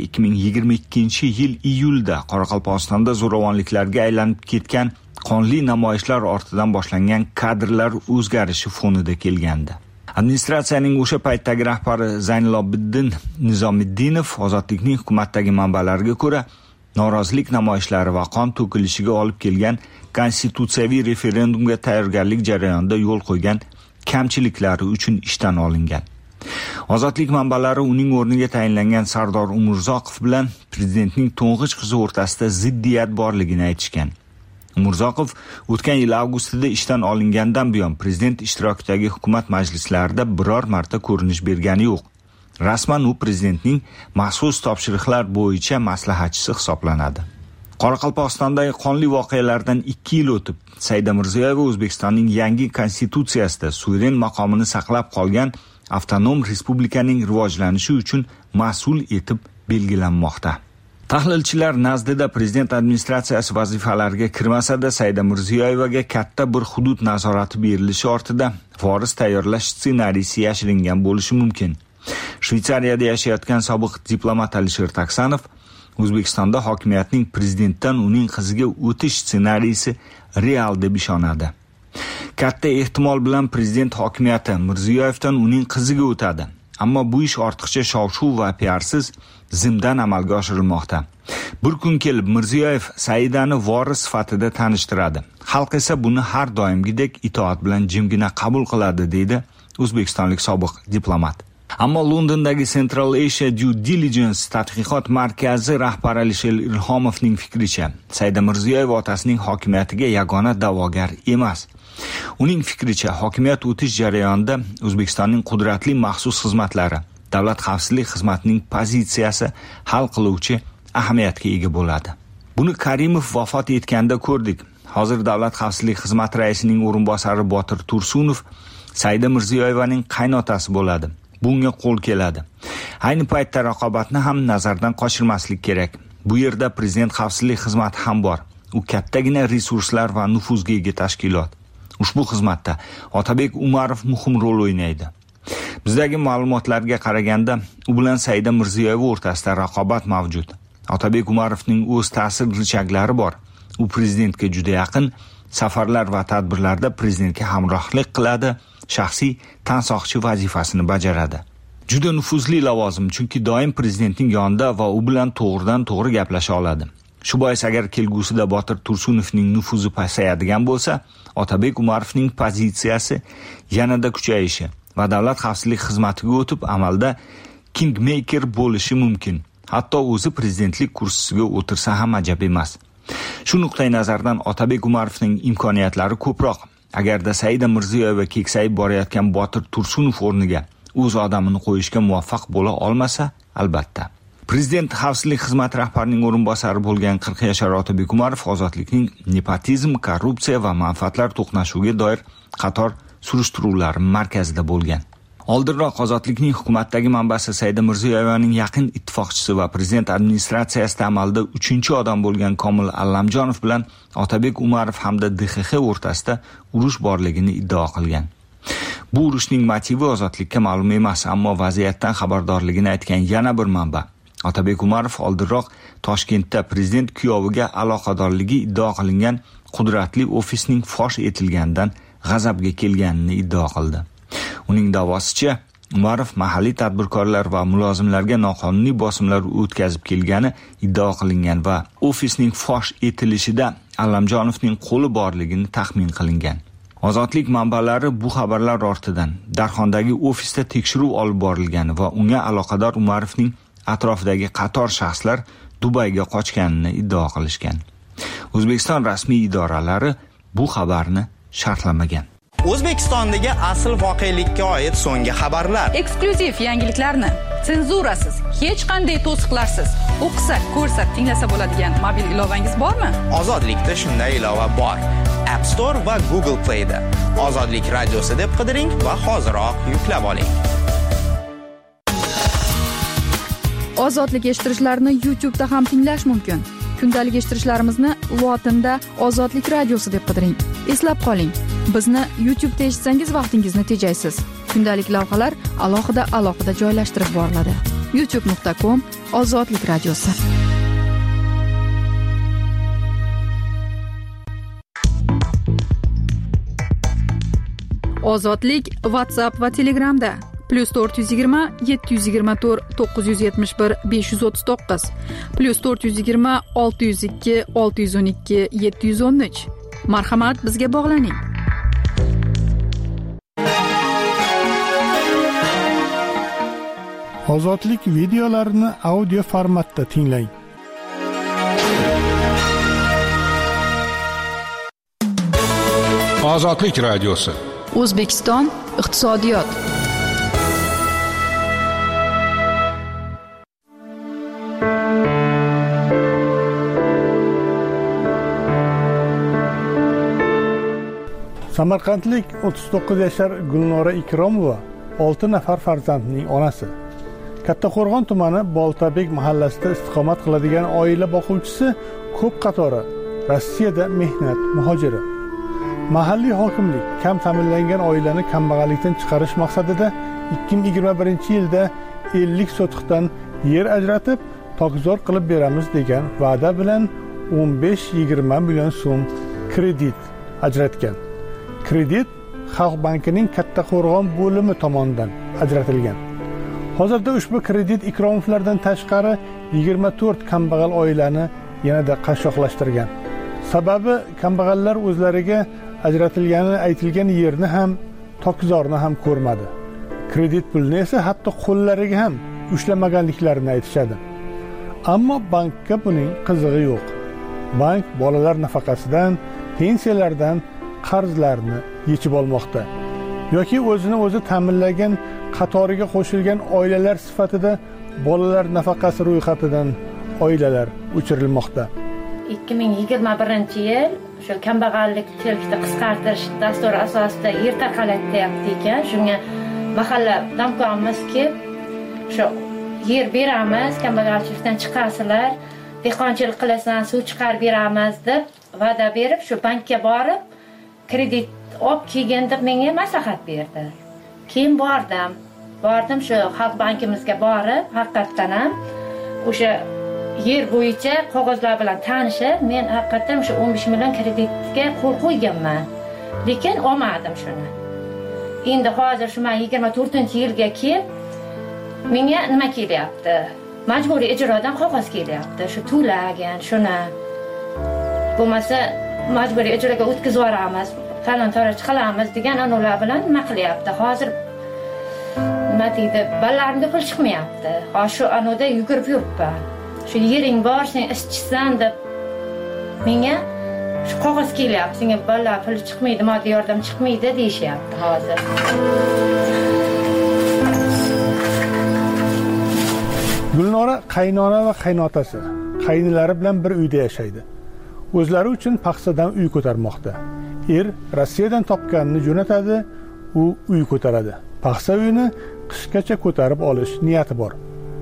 2022-yil iyulda Qoraqalpog'istonda zo'ravonliklarga aylanib ketgan qonli namoyishlar ortidan boshlangan kadrlar o'zgarishi fonida kelgandi. Administratsiyaning o'sha paytdagi rahbari Zaynalobiddin Nizomiddinov ozodlikning hukumatdagi manbalariga ko'ra, norozilik namoyishlari va qon to'kilishiga olib kelgan konstitutsiyaviy referendumga tayyorgarlik jarayonida yo'l qo'ygan kamchiliklari uchun ishdan olingan. Ozodlik manbalari uning o'rniga tayinlangan Sardor Umurzoqov bilan prezidentning to'ng'ich qizi o'rtasida ziddiyat borligini aytishgan. Umurzoqov o'tgan yil avgustida ishdan olingandan buyon prezident ishtirokidagi hukumat majlislarida biror marta ko'rinish bergani yo'q. Rasman u prezidentning maxsus topshiriqlar bo'yicha maslahatchisi hisoblanadi. Qoraqalpog'istondagi qonli voqealardan 2 yil o'tib, Saida Mirziyoyeva O'zbekistonning yangi konstitutsiyasida suveren maqomini saqlab qolgan avtonom respublikaning rivojlanishi uchun mas'ul etib belgilanmoqda. Tahlilchilar nazdida prezident administratsiyasi vazifalariga kirmasa-da, Saida Mirziyoyevaga katta bir hudud nazorati berilishi ortida voris tayyorlash ssenariysi yashiringan bo'lishi mumkin. Shveysariyada yashayotgan sobiq diplomat Alisher Taksanov O'zbekistonda hokimiyatning prezidentdan uning qiziga o'tish ssenariysi real deb ishonadi. Katta ehtimol bilan prezident hokimiyati Mirziyoyevdan uning qiziga o'tadi. Ammo bu ish ortiqcha shov-shuv va piarsiz zimdan amalga oshirilmoqda. Bir kun kelib Mirziyoyev Saidani voris sifatida tanishtiradi. Xalq esa buni har doimgidek itoat bilan jimgina qabul qiladi, deydi o'zbekistonlik sobiq diplomat. Ammo Londondagi Central Asia Due Diligence tadqiqot markazi rahbari Alisher Ilhomovning fikricha, Saida Mirziyoyeva otasining hokimiyatiga yagona da'vogar emas. Uning fikricha, hokimiyat o'tish jarayonida O'zbekistonning qudratli maxsus xizmatlari, davlat xavfsizlik xizmatining pozitsiyasi hal qiluvchi ahamiyatga ega bo'ladi. Buni Karimov vafot etganda ko'rdik. Hozir davlat xavfsizlik xizmati raisining o'rinbosari Botir Tursunov Saida Mirziyoyevaning qaynotasi bo'ladi. Bunga qo'l keladi. Ayni paytda raqobatni ham nazardan qochirmaslik kerak. Bu yerda prezident xavfsizlik xizmati ham bor. U kattagina resurslar va nufuzga ega tashkilot. Ushbu xizmatda Otabek Umarov muhim rol o'ynaydi. Bizdagi ma'lumotlarga qaraganda, u bilan Saida Mirziyoyeva o'rtasida raqobat mavjud. Otabek Umarovning o'z ta'sir richaklari bor. U prezidentga juda yaqin, safarlar va tadbirlarda prezidentga hamrohlik qiladi, shaxsiy tansoqchi vazifasini bajaradi. Juda nufuzli lavozim, chunki doim prezidentning yonida va u bilan to'g'ridan-to'g'ri gaplasha oladi. Shu bois agar kelgusida Botir Tursunovning nufuzi pasayadigan bo'lsa, Otabek Umarovning pozitsiyasi yanada kuchayishi va davlat xavfsizlik xizmatiga o'tib amalda kingmaker bo'lishi mumkin. Hatto o'zi prezidentlik kursisiga o'tirsa ham ajab emas. Shu nuqtai nazardan Otabek Umarovning imkoniyatlari ko'proq. Agarda Saida Mirziyoyeva keksayib borayotgan Botir Tursunov o'rniga o'z odamini qo'yishga muvaffaq bo'la olmasa, albatta. Prezident xavfsizlik xizmati rahbarining o'rinbosari bo'lgan 40 yashar Otabek Umarov ozodlikning nepotizm, korrupsiya va manfaatlar to'qnashuviga doir qator surishtiruvlar markazida bo'lgan. Oldinroq ozodlikning hukumatdagi manbasi Saida Mirziyoyevaning yaqin ittifoqchisi va prezident administratsiyasida amalda 3-odam bo'lgan Komil Allamjonov bilan Otabek Umarov hamda DXX o'rtasida urush borligini iddao qilgan. Bu urushning motivi ozodlikka ma'lum emas, ammo vaziyatdan xabardorligini aytgan yana bir manba. Otabek Umarov oldinroq Toshkentda prezident kuyoviga aloqadorligi iddao qilingan qudratli ofisning fosh etilganidan g'azabga kelganini iddao qildi. Uning da'vosicha, Umarov mahalliy tadbirkorlar va mulozimlarga noqonuniy bosimlar o'tkazib kelgani iddao qilingan va ofisning fosh etilishida Allamjonovning qo'li borligini taxmin qilingan. Ozodlik manbalari bu xabarlar ortidan Darxondagi ofisda tekshiruv olib borilgani va unga aloqador Umarovning atrofidagi qator shaxslar Dubayga qochganini iddao qilishgan. O'zbekiston rasmiy idoralari bu xabarni sharhlamagan. O'zbekistondagi asl voqelikka oid so'nggi xabarlar, eksklyuziv yangiliklarni senzurasiz, hech qanday to'siqlarsiz o'qisa, ko'rsa, tinglasa bo'ladigan mobil ilovangiz bormi? Ozodlikda shunday ilova bor. App Store va Google Play da Ozodlik radiosi deb qidiring va hoziroq yuklab oling. Ozodlik eshittirishlarni YouTube da ham tinglash mumkin. Kundalik eshittirishlarimizni lotinda Ozodlik radiosi deb qidiring. Eslab qoling, bizni YouTube da eshitsangiz vaqtingizni tejaysiz. kundalik lavhalar alohida joylashtirib boriladi. youtube.com Ozodlik radiosi. Ozodlik WhatsApp va Telegramda +420 724 971 539 +420 602 612 713. Marhamat, bizga bog'laning. Ozodlik videolarini audio formatda tinglang. Ozodlik radiosi. O'zbekiston iqtisodiyot. Samarqandlik 39 yashar Gulnora Ikromova 6 nafar farzandning onasi. Kattaqo'rg'on tumani Boltabek mahallasida istiqomat qiladigan oila boquvchisi ko'p qatori Rossiyada mehnat muhojiri. Mahalliy hokimlik kam ta'minlangan oilani kambag'allikdan chiqarish maqsadida 2021-yilda 50 sotixdan yer ajratib, tokzor qilib beramiz degan va'da bilan 15-20 million so'm kredit ajratgan. Kredit Xalq bankining Kattaqo'rg'on bo'limi tomonidan ajratilgan. Hozirda ushbu kredit Ikromovlardan tashqari 24 kambag'al oilani yanada qashshoqlashtirgan. Sababi kambag'allar o'zlariga ajratilgani aytilgan yerni ham, tokzorni ham ko'rmadi. Kredit pulni esa hatto qo'llariga ham ushlamaganliklarini aytishadi. Ammo bankka buning qizig'i yo'q. Bank bolalar nafaqasidan, pensiyalardan qarzlarni yechib olmoqda. Yoki o'zini o'zi ta'minlagan qatoriga qo'shilgan oilalar sifatida bolalar nafaqasi ro'yxatidan oilalar o'chirilmoqda. 2021-yil shu kambag'allik chelakni qisqartirish dasturi asosida yer tarqalyapti ekan. Shunga mahalla damkormizki, shu yer beramiz, kambag'alchilikdan chiqasizlar, dehqonchilik qilasan, suv chiqarib beramiz deb va'da berib, shu bankka borib kredit olib kelgan deb menga maslahat berdi. Keyin bordim shu Xalq bankimizga borib, haqiqatan ham o'sha yer bo'yicha qog'ozlar bilan tanishib, men haqiqatan shu 15 million kreditga qo'l qo'yganman. Lekin olmadim shuni. Endi hozir shu men 24-yilga kelib menga nima kelyapti? Majburiy ijrodan qog'oz kelyapti. Shu to'lagan, shuni bo'lmasa majburiy ijroga o'tkazib yuboramiz, talon-toroj qilamiz degan anolar bilan nima qilyapti? Hozir nima deydi? Balarimga pul chiqmayapti. Hozir shu anoda yugurib yuribman. Shu yering bor, sen ishchisan deb menga shu qog'oz kelyapti. Senga balla pul chiqmaydi, moddiy yordam chiqmaydi deyishyapti hozir. Gulnora qaynona va qaynotasi, qaynilari bilan bir uyda yashaydi. O'zlari uchun paxsadan uy ko'tarmoqda. Rossiyadan topganini jo'natadi, u uy ko'taradi. Paxsa uyini qishgacha ko'tarib olish niyati bor.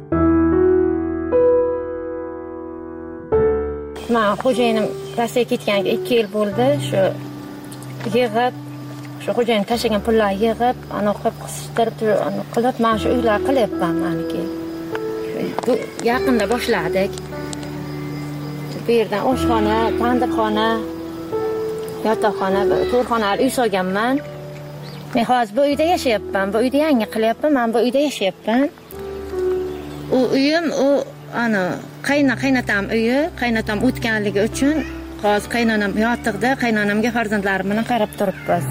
Men xo'jayinim Rossiyaga ketganiga 2 yil bo'ldi. Shu yig'ib, shu xo'jayinim tashlagan pullarni yig'ib, qilib qisishtirib, qilib, men shu uylar qilyapman meniki. Bu yaqinda boshladik. Bu yerdan oshxona, tandirxona, yotoqxona, to'rxona uy solganman. Men hozir bu uyda yashayapman. Bu uyda yangi qilyapman. Men bu uyda yashayapman. U uyim qaynotam uyi, qaynotam o'tganligi uchun hozir qaynonam yotiqda, qaynonamga farzandlarim bilan qarab turibmiz.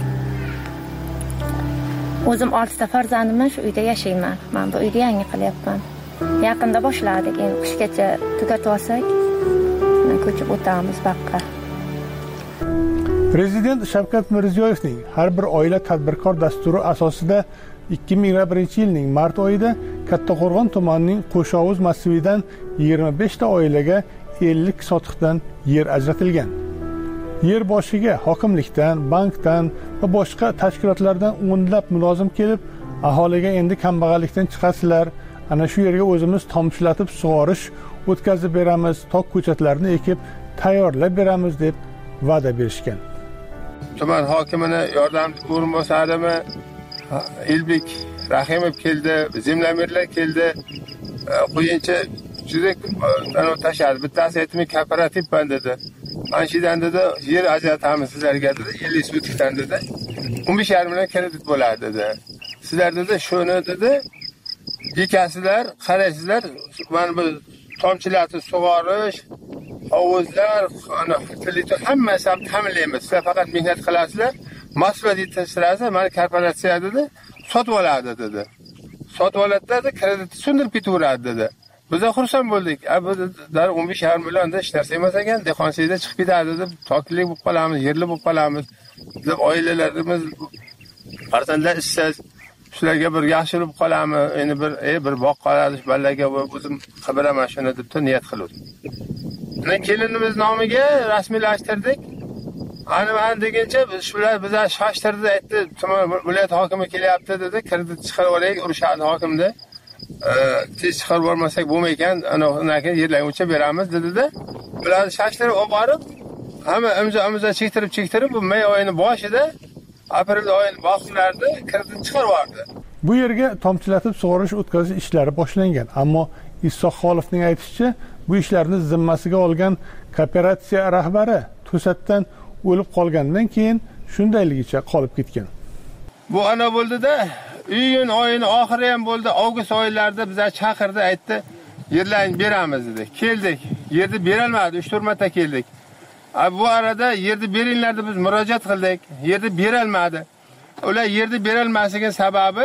O'zim 6 ta farzandimman, shu uyda yashayman. Men bu uyda yangi qilyapman. Yaqinda boshladik, endi qishgacha tugatib olsak, ko'chib o'tamiz baqqa. Prezident Shavkat Mirziyoyevning har bir oila tadbirkor dasturi asosida 2021-yilning mart oyida Kattaqo'rg'on tumanining Qo'shovuz massividan 25 ta oilaga 50 sotixdan yer ajratilgan. Yer boshiga hokimlikdan, bankdan va boshqa tashkilotlardan o'nlab mulozim kelib, aholiga endi kambag'allikdan chiqasizlar, ana shu yerga o'zimiz tomchilatib sug'orish o'tkazib beramiz, tok ko'chatlarni ekib tayyorlab beramiz deb va'da berishgan. Tuman hokimini yordamchi o'rinbosarimni Elbek Rahimov keldi, Zemlamirlar keldi. Qo'yincha juda tashladi. Bittasi aytdi, kooperativman dedi. Anshidan dedi, yer ajratamiz sizlarga dedi, 50 sotikdan dedi. 15,5 million kredit bo'ladi dedi. Sizlar dedi, shuni dedi, ekasizlar, qaraysizlar, mana bu tomchilarni sug'orish, hovuzlar, ana filtr hammasini ta'minlaymiz. Sizlar faqat mehnat qilasizlar, mahsulot yetishtirasiz, mana kooperatsiya dedi, sotib oladi dedi. Sotib oladida kreditni sundirib ketaveradi dedi. Biz xursand bo'ldik. Bu 15,5 millionda hech narsa emas ekan, dehqonchilikda chiqib ketadi deb, toklik bo'lib qolamiz, yerli bo'lib qolamiz deb oilalarimiz farzandlar ishsiz, shularga bir yaxshi bo'lib qolamiz, endi bir boq qoladish balaga o'zim qibiraman shuni deb niyat qildim. Mana kelinimiz nomiga rasmiylashtirdik. Ana degancha shular bizlar shoshtirdi, aytdi, viloyat hokimi kelyapti dedi, kredit chiqarib olaylik, urushadi hokimda. Tez chiqarib olmasak bo'lmaydi, ana keyin yerlarga o'lchab beramiz dedi-da. Bularni shoshtirib olib borib, hamma imzo chektirib bu may oyining boshida, aprel oyining boshlarida kredit chiqarib yubordi. Bu yerga tomchilatib sug'orish o'tkazish ishlari boshlangan, ammo Isoq Xolovning aytishicha, bu ishlarni zimmasiga olgan kooperatsiya rahbari to'satdan o'lib qolgandan keyin shundayligicha qolib ketgan. Bu ana bo'ldi-da, iyun oyining oxiri ham bo'ldi, avgust oylarida bizlar chaqirdi, aytdi, yerlarni beramiz dedi. Keldik, yerni berolmadi, 3-4 marta keldik. Bu arada yerni beringlar deb biz murojaat qildik, yerni berolmadi. Ular yerni berolmasligining sababi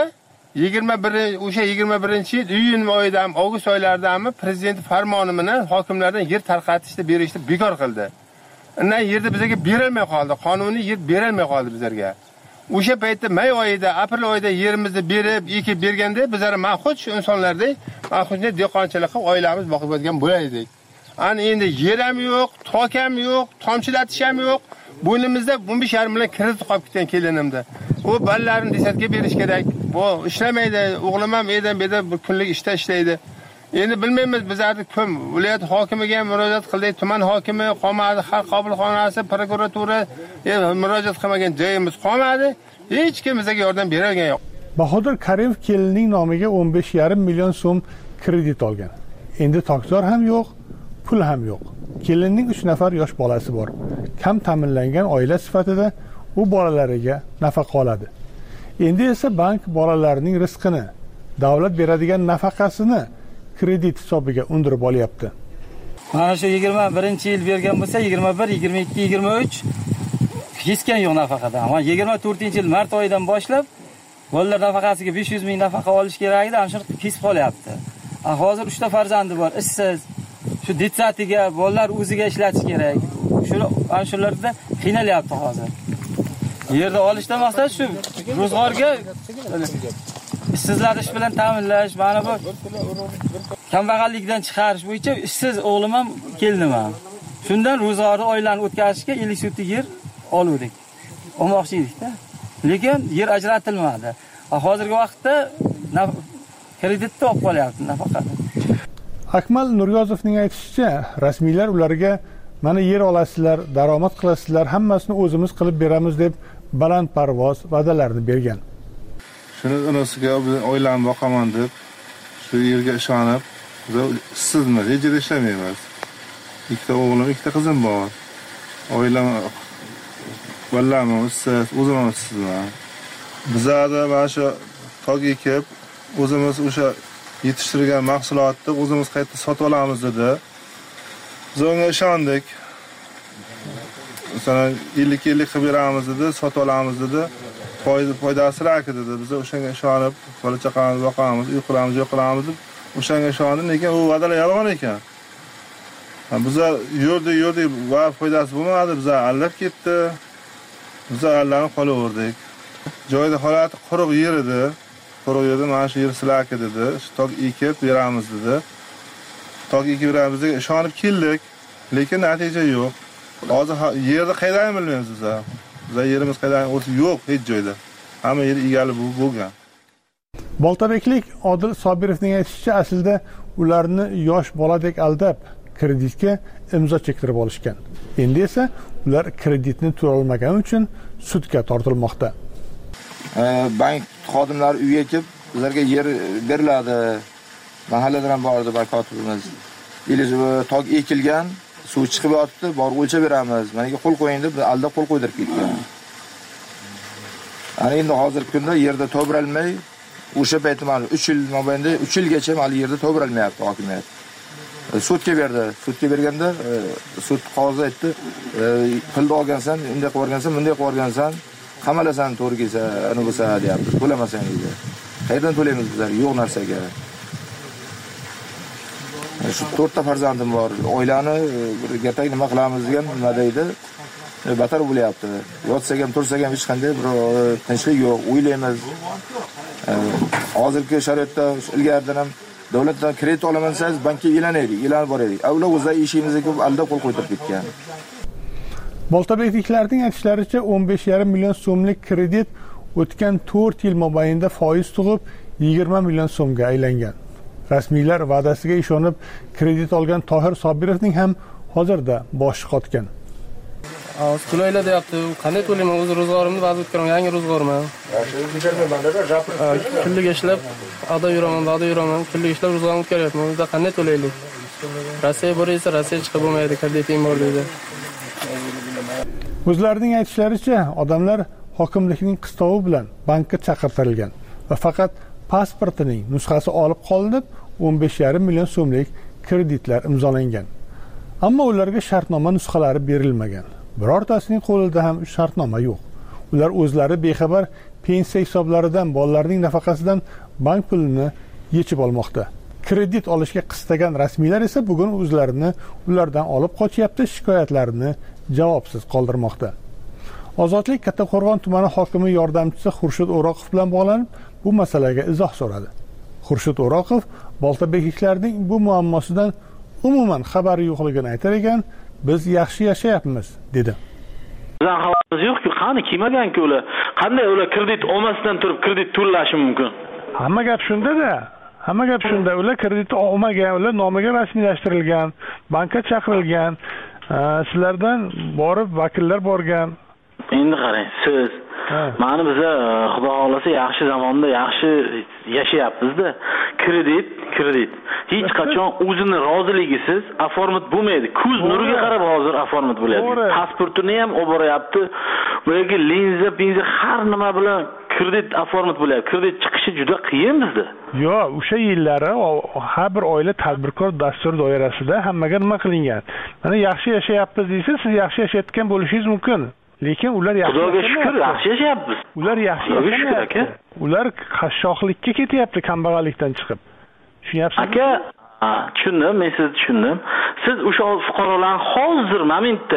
21-yil iyun oyidan, avgust oylarida prezident farmoni bilan hokimlardan yer tarqatishni berishni bekor qildi. Undan yerni bizga berilmay qoldi, qonuniy yer berilmay qoldi bizlarga. O'sha paytda may oyida, aprel oyida yerimizni berib, ekib berganda bizlar mahsuj insonlardek, mahsujni dehqonchilik qilib oilamiz boqib o'tgan bo'laydik. Ana endi yer ham yo'q, tok ham yo'q, tomchilatish ham yo'q. Bo'ynimizda 15,5 million kredit qolib ketgan kelinimda. U balalarni desatga berish kerak. Bu ishlamaydi, o'g'lim ham edan-beda bir kunlik ishlaydi. Endi bilmaymiz, bizlarni kim viloyat hokimiga ham murojaat qildik, tuman hokimi qolmadi, xalq qabulxonasi, prokuratura murojaat qilmagan joyimiz qolmadi. Hech kim bizga yordam bermagan yo'q. Bahodir Karimov kelinining nomiga 15,5 million so'm kredit olgan. Endi tokzor ham yo'q, pul ham yo'q. Kelinning 3 nafar yosh bolasi bor. Kam ta'minlangan oila sifatida u bolalariga nafaqa oladi. Endi esa bank bolalarining rizqini, davlat beradigan nafaqasini kredit hisobiga undirib olyapti. Mana shu 21-yil bergan bo'lsa, 21, 22, 23 kesgan yo'q nafaqadan. Ama 24-yil mart oyidan boshlab bolalar nafaqasiga 500 ming nafaqa olish kerak edi, shuni kesib qolyapti. Hozir 3 ta farzandi bor, ishsiz. Shu detsatiga bolalar o'ziga ishlatish kerak. Shularda qiynalyapti hozir. Yerda olishdan maqsad shu, ro'zg'orga ishsizlar ish bilan ta'minlash, mana bu kambag'allikdan chiqarish bo'yicha ishsiz o'g'lim ham keldim ham. Shundan ro'zg'orni oylani o'tkazishga 50 sotik yer oldik. Olmoqchi edik-da. Lekin yer ajratilmadi. Hozirgi vaqtda kreditni olib qolyapti nafaqani. Akmal Nuryozovning aytishicha, rasmiylar ularga mana yer olasizlar, daromad qilasizlar, hammasini o'zimiz qilib beramiz deb balandparvoz va'dalarni bergan. Shuni onasiga oilani boqaman deb shu yerga ishonib, ishsizmiz, hech ishlamaymiz. 2 ta o'g'lim, 2 ta qizim bor. Oilam vallahi ishsiz, o'zim ham ishsizman. Bizlarda mana shu tok ekib, o'zimiz o'sha yetishtirgan mahsulotni o'zimiz qayta sotib olamiz dedi. Biz unga ishondik. Masalan, 50 qilib beramiz dedi, sotib olamiz dedi. Foydasi raki dedi. Biz o'shanga ishonib, bola chaqamizni boqamiz, uy quramiz, yo'q qilamiz deb o'shanga ishondik, lekin u va'dalar yolg'on ekan. Biz yurdik, va foydasi bo'lmadi, biz allab ketdi. Biz allanib qolaverdik. Joyda holati quruq yer edi. Quruq yerda mana shu yer silaki dedi. Tok ekib beramiz dedi. Tok ekib beramiz, bizga ishonib keldik, lekin natija yo'q. Hozir yerni qaydan bilmaymiz biz. Bizlar yerimiz qaydan o'zi yo'q hech joyda. Hamma yer egali bo'lgan. Boltabeklik Odil Sobirovning aytishicha, aslida ularni yosh boladek aldab kreditga imzo chektirib olishgan. Endi esa ular kreditni to'lay olmagani uchun sudga tortilmoqda. bank xodimlari uyga kelib bizlarga yer beriladi. Mahalladan ham bordi kotibimiz. Tog ekilgan, suv chiqib yotibdi, borib o'lchab beramiz. Managa qo'l qo'ying deb alda qo'l qo'ydirib ketgan. Ana endi hozirgi kunda yerda to'bralmay, o'sha paytda mana 3 yil mobaynida 3 yilgacha mana yerda to'bralmayapti hokimiyat. Sudga berdi. Sudga berganda sud qozi aytdi, pulni olgansan, unday qilib o'rgansan, bunday qilib o'rgansan, qamalasan to'g'ri kelsa, ana bo'lsa deyapti. To'lamasang deydi. Qayerdan to'laymiz bizlar? Yo'q narsaga. Shu 4 ta farzandim bor. Oilani bir gatak nima qilamiz degan nima deydi? Batar bo'lyapti. Yotsak ham, tursak ham hech qanday bir tinchlik yo'q. O'ylaymiz. Hozirgi sharoitda ilgaridan ham davlatdan kredit olaman desangiz, bankka elanaylik, elanib boraylik. Avvalo o'zlar ishimizga ko'p alda qo'l qo'ydirib ketgan. Boltabekliklarning aytishlaricha 15,5 million so'mlik kredit o'tgan 4 yil mobaynida foiz tug'ib 20 million so'mga aylangan. Rasmiylar va'dasiga ishonib kredit olgan Tohir Sobirovning ham hozirda boshi qotgan. Qulaylar deyapti. Qanday to'layman? O'z ro'zg'orimni ba'zi o'tkiraman, yangi ro'zg'orim. Kunlik ishlab, ada yuraman, kunlik ishlab ro'zg'orimni o'tkaryapman. O'zda qanday to'laylik? Rossiya bor esa Rossiya chiqib bo'lmaydi, kreditim bor deydi. O'zlarining aytishlaricha, odamlar hokimlikning qistovi bilan bankka chaqirtirilgan va faqat pasportining nusxasi olib qolinib, 15,5 million so'mlik kreditlar imzolangan. Ammo ularga shartnoma nusxalari berilmagan. Birortasining qo'lida ham shartnoma yo'q. Ular o'zlari bexabar pensiya hisoblaridan, bolalarning nafaqasidan bank pulini yechib olmoqda. Kredit olishga qistagan rasmiylar esa bugun o'zlarini ulardan olib qochyapti, shikoyatlarini javobsiz qoldirmoqda. Ozodlik Kattaqo'rg'on tumani hokimi yordamchisi Xurshid O'roqov bilan bog'lanib, bu masalaga izoh so'radi. Xurshid O'roqov boltabekliklarning bu muammosidan umuman xabari yo'qligini aytar ekan, biz yaxshi yashayapmiz dedi. Bizning xabarimiz yo'q-ku, qani kelmagan-ku ular. Qanday ular kredit olmasdan turib kredit to'lashi mumkin? Hamma gap shunda-da. Hamma gap shunda. Ular kreditni olmagan, ular nomiga rasmiylashtirilgan, bankka chaqirilgan, sizlardan borib vakillar borgan. Endi qarang, siz mana biza xudo xolasa yaxshi zamonda yaxshi yashayapmiz-da. Kredit hech qachon o'zini roziligisiz aformat bo'lmaydi. Ko'z nuriga qarab hozir aformat bo'ladi. Pasportini ham olib boryapti. Bu yerga linza, har nima bilan kredit aformat bo'ladi. Kredit chiqishi juda qiyin bizda. Yo'q, o'sha yillari har bir oila tadbirkor dastur doirasida hammaga nima qilingan. Mana yaxshi yashayapmiz deysiz, siz yaxshi yashayotgan bo'lishingiz mumkin. Lekin ular yaxshi Xudoga shukr, yaxshi yashayapmiz. Ular yaxshi yashayapti. Ular qashshoqlikka ketyapti kambag'allikdan chiqib. Tushunyapsizmi? Aka, tushundim, men sizni tushundim. Siz o'sha fuqarolarni hozir momentda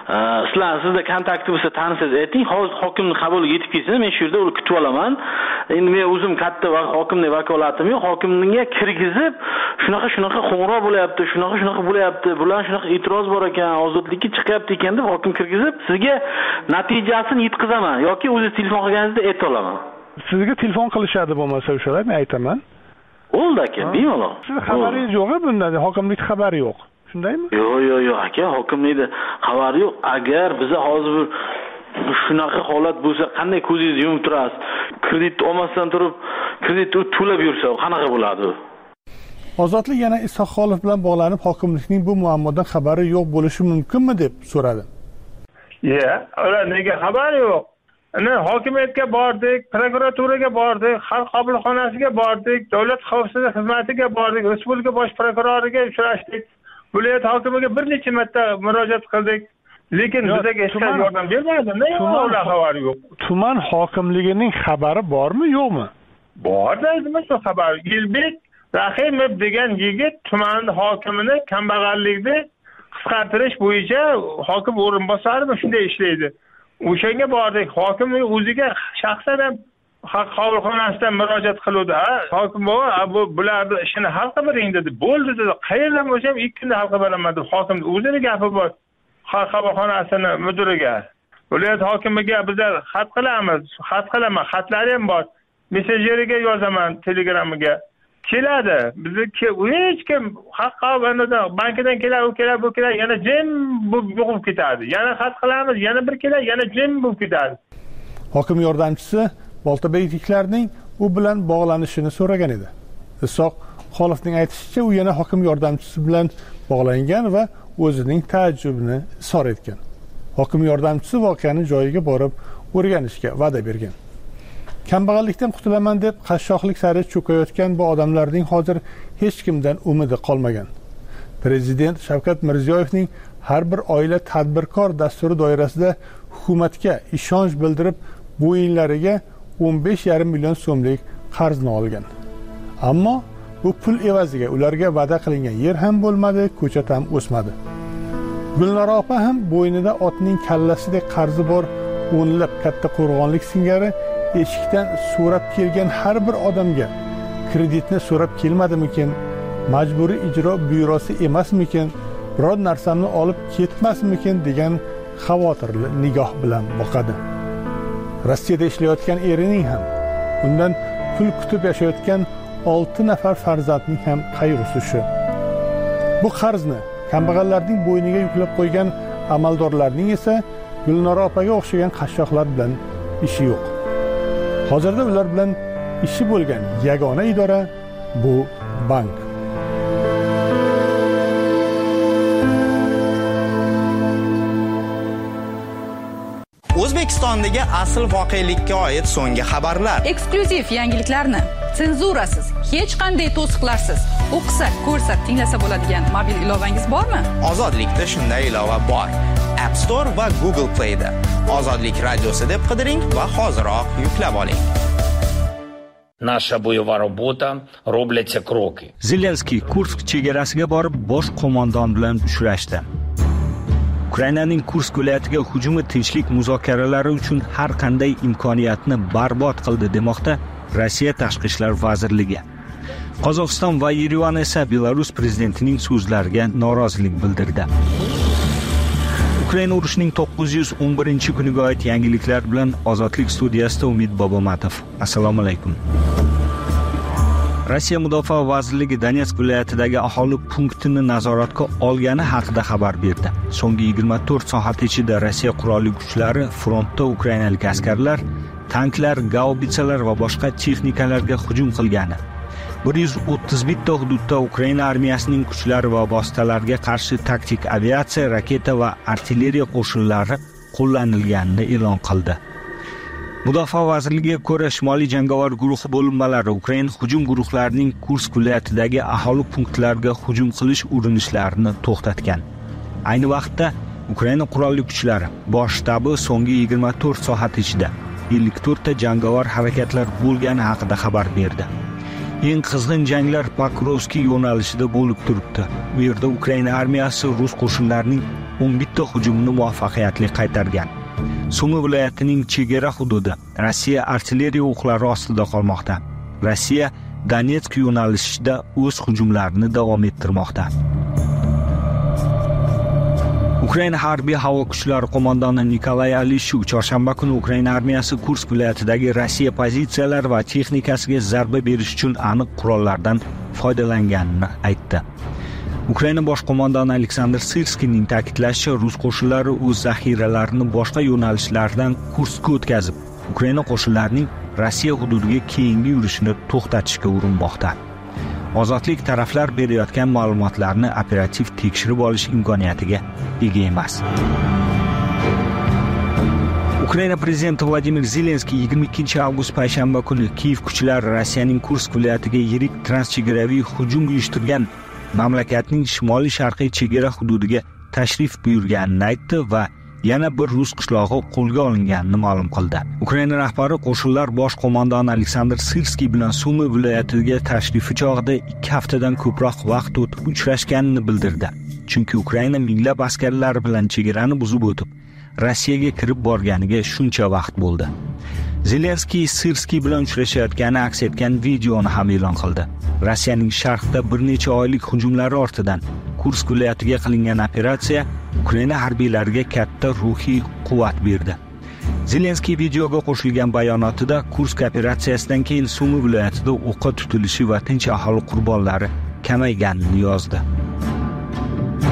sizda kontakti bo'lsa tanisiz ayting, hozir hokimning qabuliga yetib kelsin, men shu yerda uni kutib olaman. Endi men o'zim katta hokimning vakolatim yo'q, hokimga kirgizib, shunaqa qo'ng'iroq bo'lyapti, shunaqa bo'lyapti, bular shunaqa e'tiroz bor ekan, ozodlikka chiqyapti ekan deb hokim kirgizib, sizga natijasini yetkazaman yoki o'zingiz telefon qilganingizda ayta olaman. Sizga telefon qilishadi bo'lmasa o'shalar, men aytaman. Bo'ldi aka, bemalol. Siz xabaringiz yo'q bundan, hokimlik xabari yo'q. Shundaymi? Yo'q, aka, hokimlikda xabari yo'q. Agar biz hozir shunaqa holat bo'lsa, qanday ko'zingizni yumib turasiz? Kredit olmasdan turib, kreditni to'lab yursa, qanaqa bo'ladi? Ozodlik yana Isoqxonov bilan bog'lanib, hokimlikning bu muammodan xabari yo'q bo'lishi mumkinmi deb so'radi. Ular nega xabari yo'q? Hokimiyatga bordik, prokuraturaga bordik, xalq qabulxonasiga bordik, davlat xavfsizlik xizmatiga bordik, respublika bosh prokuroriga uchrashdik, viloyat hokimiga bir necha marta murojaat qildik. Lekin bizga hech qanday yordam bermadi. Nega ular xabari yo'q? Tuman hokimligining xabari bormi, yo'qmi? Bor deydimi shu xabar? Yilbek Rahimov degan yigit tuman hokimini kambag'allikni qisqartirish bo'yicha hokim o'rinbosari shunday ishlaydi. O'shanga bordik, hokimning o'ziga shaxsan ham xalq qabulxonasidan murojaat qiluvdi. Hokim bularni ishini hal qiling dedi. Bo'ldi dedi. Qayerdan bo'lsa ham 2 kunda hal qilolmadim. Hokim o'zini gapi bor. Xalq qabulxonasining mudiriga, viloyat hokimiga bizlar xat qilaman, xatlari ham bor. Messenjeriga yozaman, Telegramga. Keladi. Bizni hech kim xalq qabulxonasidan bankidan keladi, bu keladi, yana jim bo'lib ketadi. Yana xat qilamiz, yana bir keladi, yana jim bo'lib ketadi. Hokim yordamchisi boltabekliklarning u bilan bog'lanishini so'ragan edi. Isoq Xolovning aytishicha, u yana hokim yordamchisi bilan bog'langan va o'zining taajjubini izhor etgan. Hokim yordamchisi voqeani joyiga borib o'rganishga va'da bergan. Kambag'allikdan qutulaman deb qashshoqlik sari cho'kayotgan bu odamlarning hozir hech kimdan umidi qolmagan. Prezident Shavkat Mirziyoyevning har bir oila tadbirkor dasturi doirasida hukumatga ishonch bildirib, bo'yinlariga 15,5 million so'mlik qarzni olgan. Ammo bu pul evaziga ularga va'da qilingan yer ham bo'lmadi, ko'chat ham o'smadi. Gulnora opa ham bo'ynida otning kallasidek qarzi bor o'nlab katta qo'rg'onlik singari eshikdan so'rab kelgan har bir odamga kreditni so'rab kelmadimikin, majburiy ijro byurosi emasmikin, biror narsamni olib ketmasmikin degan xavotirli nigoh bilan boqadi. Rossiyada ishlayotgan erining ham, undan pul kutib yashayotgan 6 nafar farzandning ham qayg'usi shu. Bu qarzni kambag'allarning bo'yniga yuklab qo'ygan amaldorlarning esa Gulnora opaga o'xshagan qashshoqlar bilan ishi yo'q. Hozirda ular bilan ishi bo'lgan yagona idora bu bank. O'zbekistondagi asl voqelikka oid so'nggi xabarlar. Eksklyuziv yangiliklarni senzurasiz, hech qanday to'siqlarsiz o'qisa, ko'rsa, tinglasa bo'ladigan mobil ilovangiz bormi? Ozodlikda shunday ilova bor. App Store va Google Play da Ozodlik radiosi deb qidiring va hoziroq yuklab oling. Наша боевая работа робляться кроки. Zelenskiy Kursk chegarasiga borib bosh qo'mondon bilan uchrashdi. Ukrainaning Kursk viloyatiga hujumi tinchlik muzokaralari uchun har qanday imkoniyatni barbod qildi demoqda Rossiya Tashqi ishlar vazirligi. Qozog'iston va Yerevan esa Belarus prezidentining so'zlariga norozilik bildirdi. Ukraina urushining 911-kuniga oid yangiliklar bilan Ozodlik studiyasida Umid Bobomatov. Assalomu alaykum. Rossiya Mudofaa vazirligi Donetsk viloyatidagi aholi punktini nazoratga olgani haqida xabar berdi. So'nggi 24 soat ichida Rossiya qurolli kuchlari frontda ukrainalik askarlar, tanklar, gaubitsalar va boshqa texnikalarga hujum qilgani. 131 hududda Ukraina armiyasining kuchlari va vositalariga qarshi taktik aviatsiya, raketa va artilleriya qo'shinlari qo'llanilganini e'lon qildi. Mudofaa vazirligiga ko'ra, Shimoliy jangovar guruh bo'linmalari Ukraina hujum guruhlarining Kursk viloyatidagi aholi punktlariga hujum qilish urinishlarini to'xtatgan. Ayni vaqtda Ukraina qurolli kuchlari bosh shtabi so'nggi 24 soat ichida 54 ta jangovar harakatlar bo'lgani haqida xabar berdi. Eng qizg'in janglar Pokrovskiy yo'nalishida bo'lib turibdi. Bu yerda Ukraina armiyasi rus qo'shinlarining 11 ta hujumini muvaffaqiyatli qaytargan. Sumi viloyatining chegara hududi Rossiya artilleriya o'qlari ostida qolmoqda. Rossiya Donetsk yo'nalishida o'z hujumlarini davom ettirmoqda. Ukraina harbiy havo kuchlari qo'mondoni Nikolay Alishuk chorshanba kuni Ukraina armiyasi Kursk viloyatidagi Rossiya pozitsiyalari va texnikasiga zarba berish uchun aniq qurollardan foydalanganini aytdi. Ukraina bosh qo'mondoni Aleksandr Sirskiyning ta'kidlashicha, rus qo'shinlari o'z zaxiralarini boshqa yo'nalishlardan Kurskka o'tkazib, Ukraina qo'shinlarining Rossiya hududiga keyingi yurishini to'xtatishga urinmoqda. Ozodlik taraflar berayotgan ma'lumotlarni operativ tekshirib olish imkoniyatiga ega emas. Ukraina prezidenti Vladimir Zelenskiy 22-avgust payshanba kuni Kiyev kuchlari Rossiyaning Kursk viloyatiga yirik transchegaraviy hujum uyushtirgan mamlakatning shimoliy-sharqiy chegara hududiga tashrif buyurganini aytdi va yana bir rus qishlog'i qo'lga olinganini ma'lum qildi. Ukraina rahbari qo'shinlar bosh qo'mondoni Aleksandr Sirskiy bilan Sumi viloyatiga tashrifi chog'ida 2 haftadan ko'proq vaqt o'tib uchrashganini bildirdi. Chunki Ukraina minglab askarlar bilan chegarani buzib o'tib, Rossiyaga kirib borganiga shuncha vaqt bo'ldi. Zelenskiy Sirskiy bilan uchrashayotgani aks etgan videoni ham e'lon qildi. Rossiyaning sharqda bir necha oylik hujumlari ortidan Kursk viloyatiga qilingan operatsiya Ukraina harbiylariga katta ruhiy quvvat berdi. Zelenskiy videoga qo'shilgan bayonotida Kursk operatsiyasidan keyin Sumi viloyatida o'qqa tutilishi va tinch aholi qurbonlari kamayganini yozdi.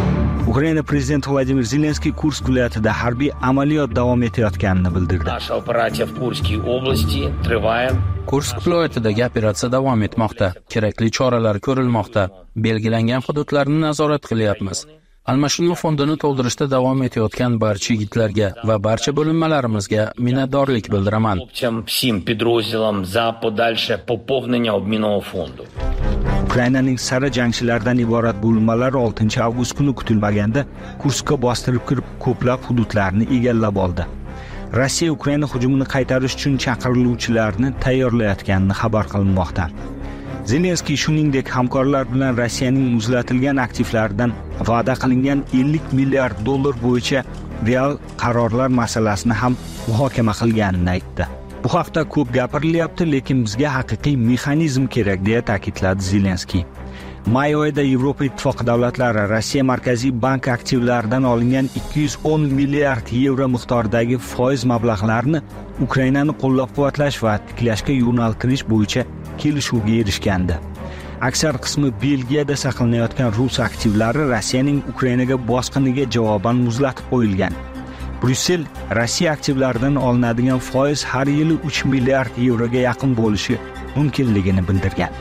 Ukraina prezidenti Vladimir Zelenskiy Kursk viloyatida harbiy amaliyot davom etayotganini bildirdi. Наша операция в Курской области тривает. Kursk viloyatidagi operatsiya davom etmoqda. Kerakli choralar ko'rilmoqda. Belgilangan hududlarni nazorat qilyapmiz. Almashinuv fondini to'ldirishda davom etayotgan barcha yigitlarga va barcha bo'linmalarimizga minnatdorlik bildiraman. Всем подразделам за подальше пополнение обменного фонда. Ukrainaning sara jangchilardan iborat bo'linmalari 6 avgust kuni kutilmaganda Kurskka bostirib kirib, ko'plab hududlarni egallab oldi. Rossiya Ukraina hujumini qaytarish uchun chaqiriluvchilarni tayyorlayotganini xabar qilinmoqda. Zelenskiy shuningdek hamkorlar bilan Rossiyaning muzlatilgan aktivlaridan va'da qilingan 50 milliard dollar bo'yicha real qarorlar masalasini ham muhokama qilganini aytdi. Bu haqda ko'p gapirilyapti, lekin bizga haqiqiy mexanizm kerak deya ta'kidladi Zelenskiy. May oyida Yevropa Ittifoqi davlatlari Rossiya Markaziy bank aktivlaridan olingan 210 milliard yevro miqdoridagi foiz mablag'larini Ukrainani qo'llab-quvvatlash va tiklashga yo'naltirish bo'yicha kelishuvga erishgandi. Aksar qismi Belgiyada saqlanayotgan rus aktivlari Rossiyaning Ukrainaga bosqiniga javoban muzlatib qo'yilgan. Bryussel Rossiya aktivlaridan olinadigan foiz har yili 3 milliard yevroga yaqin bo'lishi mumkinligini bildirgan.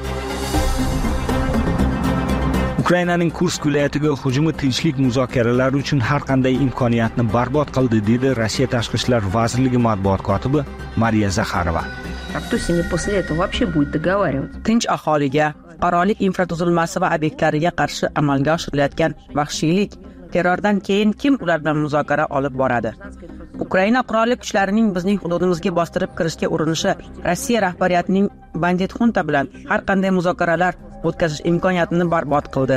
Ukrainaning Kursk viloyatiga hujumi tinchlik muzokaralari uchun har qanday imkoniyatni barbod qildi, dedi Rossiya Tashqi ishlar vazirligi matbuot kotibi Mariya Zakharova. Tinch aholiga, fuqarolik infratuzilmasi va obyektlariga qarshi amalga oshirilayotgan vahshiylik, terrordan keyin kim ular bilan muzokara olib boradi? Ukraina qurolli kuchlarining bizning hududimizga bostirib kirishga urinishi Rossiya rahbariyatining bandit xunta bilan har qanday muzokaralar o'tkazish imkoniyatini barbod qildi.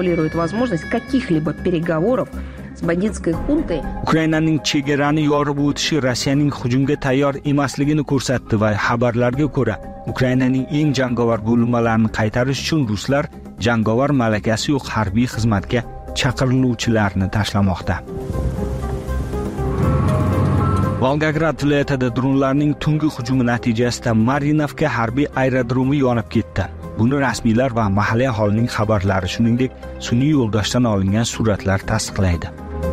Ukrainaning chegarani yorib o'tishi Rossiyaning hujumga tayyor emasligini ko'rsatdi va xabarlarga ko'ra, Ukrainaning eng jangovar bo'linmalarini qaytarish uchun ruslar jangovar malakasi yo'q harbiy xizmatga chaqiriluvchilarni tashlamoqda. Volgograd viloyatida dronlarning tungi hujumi natijasida Marinovka harbiy aerodromi yonib ketdi. Buni rasmiylar va mahalliy aholining xabarlari, shuningdek, sun'iy yo'ldoshdan olingan suratlar tasdiqlaydi.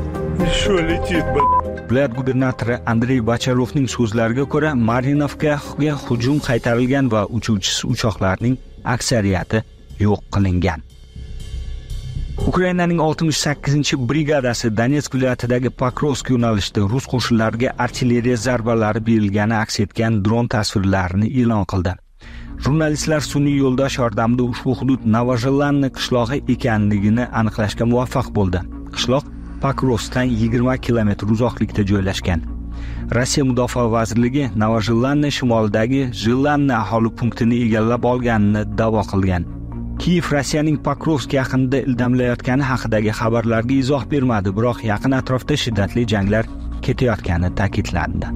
Viloyat gubernatori Andrey Bacharovning so'zlariga ko'ra, Marinovkaga hujum qaytarilgan va uchuvchisi uchoqlarning aksariyati yo'q qilingan. Ukrainaning 68-brigadasi Donetsk viloyatidagi Pokrovsk yo'nalishida rus qo'shinlariga artilleriya zarbalari berilgani aks etgan dron tasvirlarini e'lon qildi. Jurnalistlar sun'iy yo'ldosh yordamida ushbu hudud Novozhelanniy qishlog'i ekanligini aniqlashga muvaffaq bo'ldi. Qishloq Pokrovskdan 20 kilometr uzoqlikda joylashgan. Rossiya Mudofaa vazirligi Novozhelanniy shimolidagi Zhelanniy aholi punktini egallab olganini da'vo qilgan. Kiyev Rossiyaning Pokrovsk yaqinida ildamlayotgani haqidagi xabarlarga izoh bermadi, biroq yaqin atrofda shiddatli janglar ketayotgani ta'kidlandi.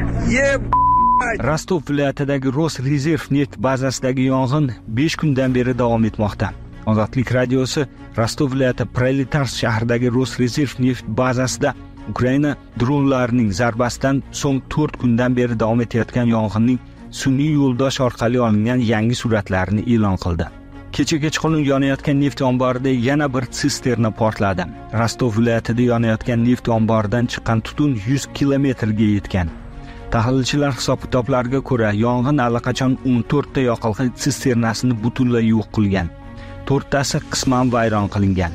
Rostov viloyatidagi Rosrezerv neft bazasidagi yong'in 5 kundan beri davom etmoqda. Ozodlik radiosi Rostov viloyati Proletarsk shahridagi Rosrezerv neft bazasida Ukraina dronlarining zarbasidan so'ng 4 kundan beri davom etayotgan yong'inning sun'iy yo'ldosh orqali olingan yangi suratlarini e'lon qildi. Kecha kechqurun yonayotgan neft omborida yana bir sisterna portladi. Rostov viloyatida yonayotgan neft omboridan chiqqan tutun 100 kilometrga yetgan. Tahlilchilar hisob-kitoblariga ko'ra, yong'in allaqachon 14 ta yoqilg'i sisternasini butunlay yo'q qilgan. 4 tasi qisman vayron qilingan.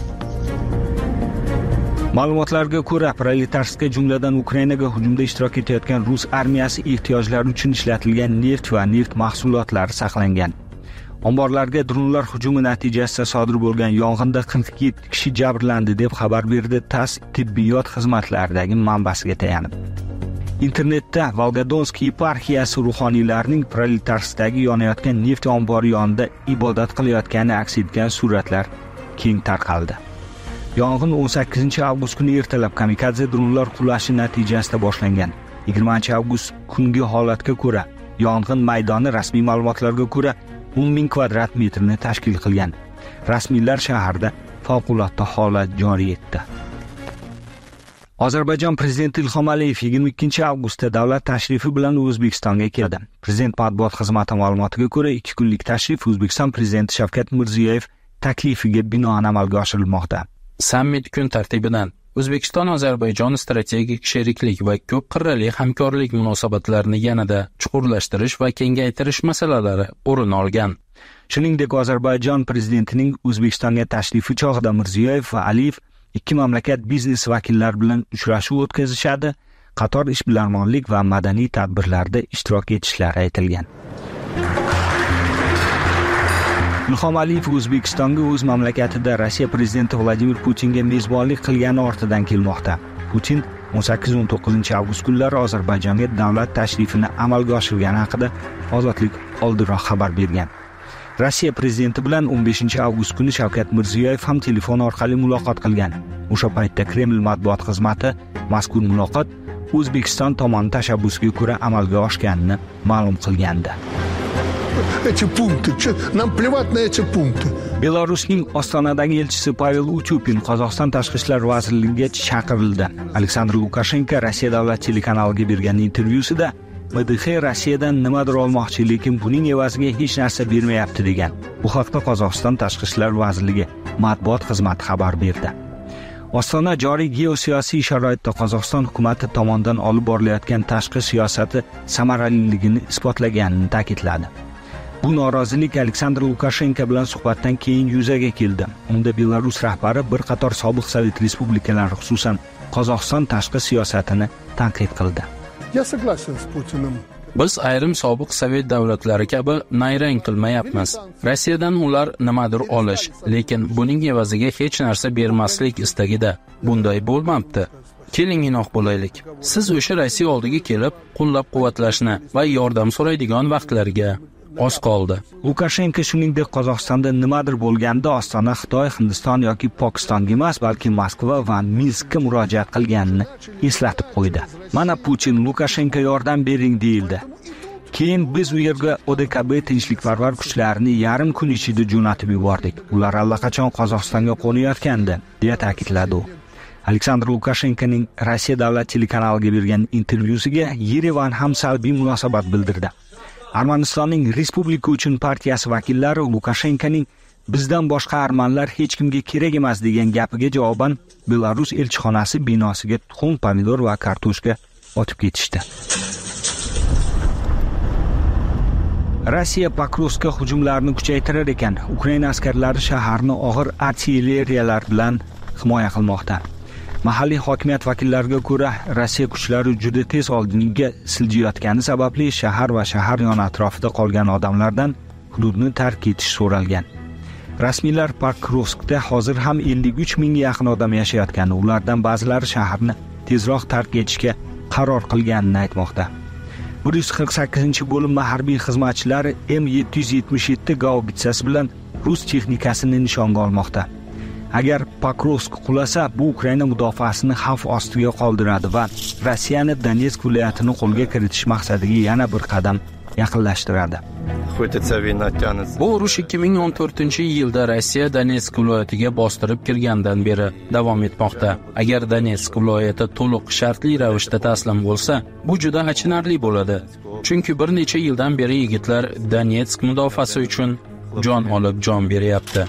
Ma'lumotlarga ko'ra, Proletarskka jumladan Ukrainaga hujumda ishtirok etayotgan rus armiyasi ehtiyojlari uchun ishlatilgan neft va neft mahsulotlari saqlangan. Omborlarga dronlar hujumi natijasida sodir bo'lgan yong'inda 47 kishi jabrlandi deb xabar berdi TASS tibbiyot xizmatlaridagi manbasiga tayanib. Internetda Volgodonsk yeparxiyasi ruhoniylarining Proletarskdagi yonayotgan neft ombori yonida ibodat qilayotgani aks etgan suratlar keng tarqaldi. Yong'in 18 avgust kuni ertalab kamikadze dronlar qulashi natijasida boshlangan. 20 avgust kungi holatga ko'ra, yong'in maydoni rasmiy ma'lumotlarga ko'ra 10,000 kvadrat metrni tashkil qilgan. Rasmiylar shaharda favqulodda holat joriy etdi. Ozarbayjon prezidenti Ilhom Aliyev 22 avgustda davlat tashrifi bilan O'zbekistonga keldi. Prezident matbuot xizmati ma'lumotiga ko'ra, 2 kunlik tashrif O'zbekiston prezidenti Shavkat Mirziyoyev taklifiga binoan amalga oshirilmoqda. Sammit kun tartibidan O'zbekiston-Ozarbayjon strategik sheriklik va ko'p qirrali hamkorlik munosabatlarini yanada chuqurlashtirish va kengaytirish masalalari o'rin olgan. Shuningdek, Ozarbayjon prezidentining O'zbekistonga tashrifi chog'ida Mirziyoyev va Aliyev ikki mamlakat biznes vakillari bilan uchrashuv o'tkazishadi, qator ishbilarmonlik va madaniy tadbirlarda ishtirok etishlari aytilgan. Ilhom Aliyev O'zbekistonga o'z mamlakatida Rossiya prezidenti Vladimir Putinga mezbonlik qilgani ortidan kelmoqda. Putin 18-19 avgust kunlari Ozarbayjonga davlat tashrifini amalga oshirgani haqida Ozodlik oldinroq xabar bergan. Rossiya prezidenti bilan 15 avgust kuni Shavkat Mirziyoyev ham telefon orqali muloqot qilgan. O'sha paytda Kreml matbuot xizmati mazkur muloqot O'zbekiston tomoni tashabbusiga ko'ra amalga oshganini ma'lum qilgandi. Эти пункты, нам плевать на эти пункты. Belarusning Ostonadagi elchisi Pavel Uchupin Qozog'iston tashqi ishlar vazirligiga chaqirildi. Aleksandr Lukashenko Rossiya davlat telekanaliga bergan intervyusida MDH Rossiyadan nimadir olmoqchi, lekin buning evaziga hech narsa bermayapti degan. Bu haqda Qozog'iston tashqi ishlar vazirligi matbuot xizmati xabar berdi. Ostona joriy geosiyosiy sharoitda Qozog'iston hukumati tomonidan olib borilayotgan tashqi siyosati samaraliligini isbotlaganini ta'kidladi. Bu norozilik Aleksandr Lukashenko bilan suhbatdan keyin yuzaga keldi. Unda Belarus rahbari bir qator sobiq Sovet respublikalari, xususan Qozog'iston tashqi siyosatini tanqid qildi. Я согласен с Путиным. Biz ayrim sobiq Sovet davlatlari kabi nayrang qilmayapmiz. Rossiyadan ular nimadir olish, lekin buning evaziga hech narsa bermaslik istagida. Bunday bo'lmabdi. Keling inoq bo'laylik. Siz o'sha Rossiya oldiga kelib, qo'llab-quvvatlashni va yordam so'raydigan vaqtlarga oz qoldi. Lukashenko shuningdek Qozog'istonda nimadir bo'lganda Ostona Xitoy, Hindiston yoki Pokistonga emas, balki Moskva va Minskka murojaat qilganini eslatib qo'ydi. Mana Putin Lukashenko yordam bering deyildi. Keyin biz u yerga ODKB tinchlikparvar kuchlarini yarim kun ichida jo'natib yubordik. Ular allaqachon Qozog'istonga qo'nayotgandi, deya ta'kidladi u. Aleksandr Lukashenkoning Rossiya davlat telekanaliga bergan intervyusiga Yerevan ham salbiy munosabat bildirdi. Armanistonning Respublika uchun partiyasi vakillari Lukashenkoning bizdan boshqa armanlar hech kimga kerak emas degan gapiga javoban Belarus elchixonasi binosiga tuxum, pomidor va kartoshka otib ketishdi. Rossiya Pokrovska hujumlarini kuchaytirar ekan, Ukraina askarlari shaharni og'ir artilleriyalar bilan himoya qilmoqda. Mahalliy hokimiyat vakillariga ko'ra, Rossiya kuchlari juda tez oldinga siljayotgani sababli shahar va shahar yon atrofida qolgan odamlardan hududni tark etish so'ralgan. Rasmiylar Pokrovskda hozir ham 53 mingga yaqin odam yashayotgani, ulardan ba'zilari shaharni tezroq tark etishga qaror qilganini aytmoqda. 148-bo'lim harbiy xizmatchilari M777 gaubitsasi bilan rus texnikasini nishonga olmoqda. Agar Pokrovsk qulasa, bu Ukraina mudofaasini xavf ostiga qoldiradi va Rossiyani Donetsk viloyatini qo'lga kiritish maqsadiga yana bir qadam yaqinlashtiradi. Bu urush 2014-yilda Rossiya Donetsk viloyatiga bostirib kirgandan beri davom etmoqda. Agar Donetsk viloyati to'liq shartli ravishda taslim bo'lsa, bu juda achinarli bo'ladi. Chunki bir necha yildan beri yigitlar Donetsk mudofaasi uchun jon olib jon beryapti.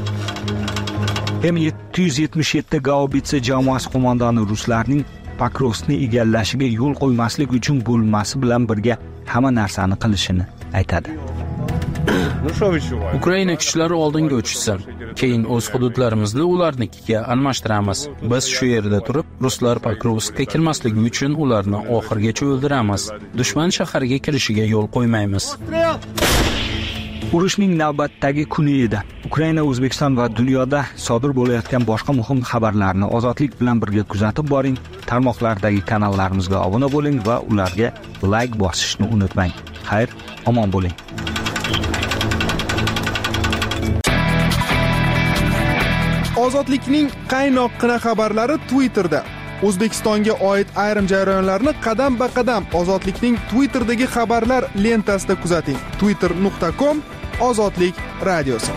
M777 gaubitsa jamoasi qo'mondoni ruslarning Pokrovskni egallashiga yo'l qo'ymaslik uchun bo'linmasi bilan birga hamma narsani qilishini aytadi. Ukraina kuchlari oldinga o'tishsin, keyin o'z hududlarimizni ularnikiga almashtiramiz. Biz shu yerda turib, ruslar Pokrovskka kirmasligi uchun ularni oxirgacha o'ldiramiz. Dushman shaharga kirishiga yo'l qo'ymaymiz. Urushning navbatdagi kuni edi. Ukraina, O'zbekiston va dunyoda sodir bo'layotgan boshqa muhim xabarlarni ozodlik bilan birga kuzatib boring. Tarmoqlardagi kanallarimizga obuna bo'ling va ularga like bosishni unutmang. Xayr, omon bo'ling. Ozodlikning qaynoqqina xabarlari Twitterda. O'zbekistonga oid ayrim jarayonlarni qadam-ba-qadam Ozodlikning Twitterdagi xabarlar lentasida kuzating. twitter.com/ozodlik radiosi.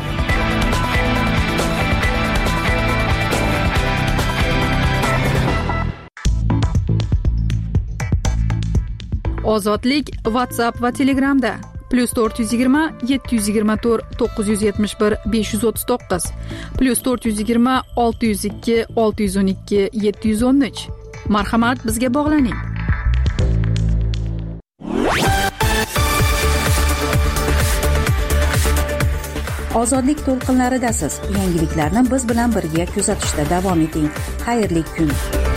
Ozodlik WhatsApp va Telegramda, +420 724 971 539 +420 602 612 713. Marhamat, bizga bog'laning. Ozodlik to'lqinlaridasiz. Yangiliklarni biz bilan birga kuzatishda davom eting. Xayrli kun.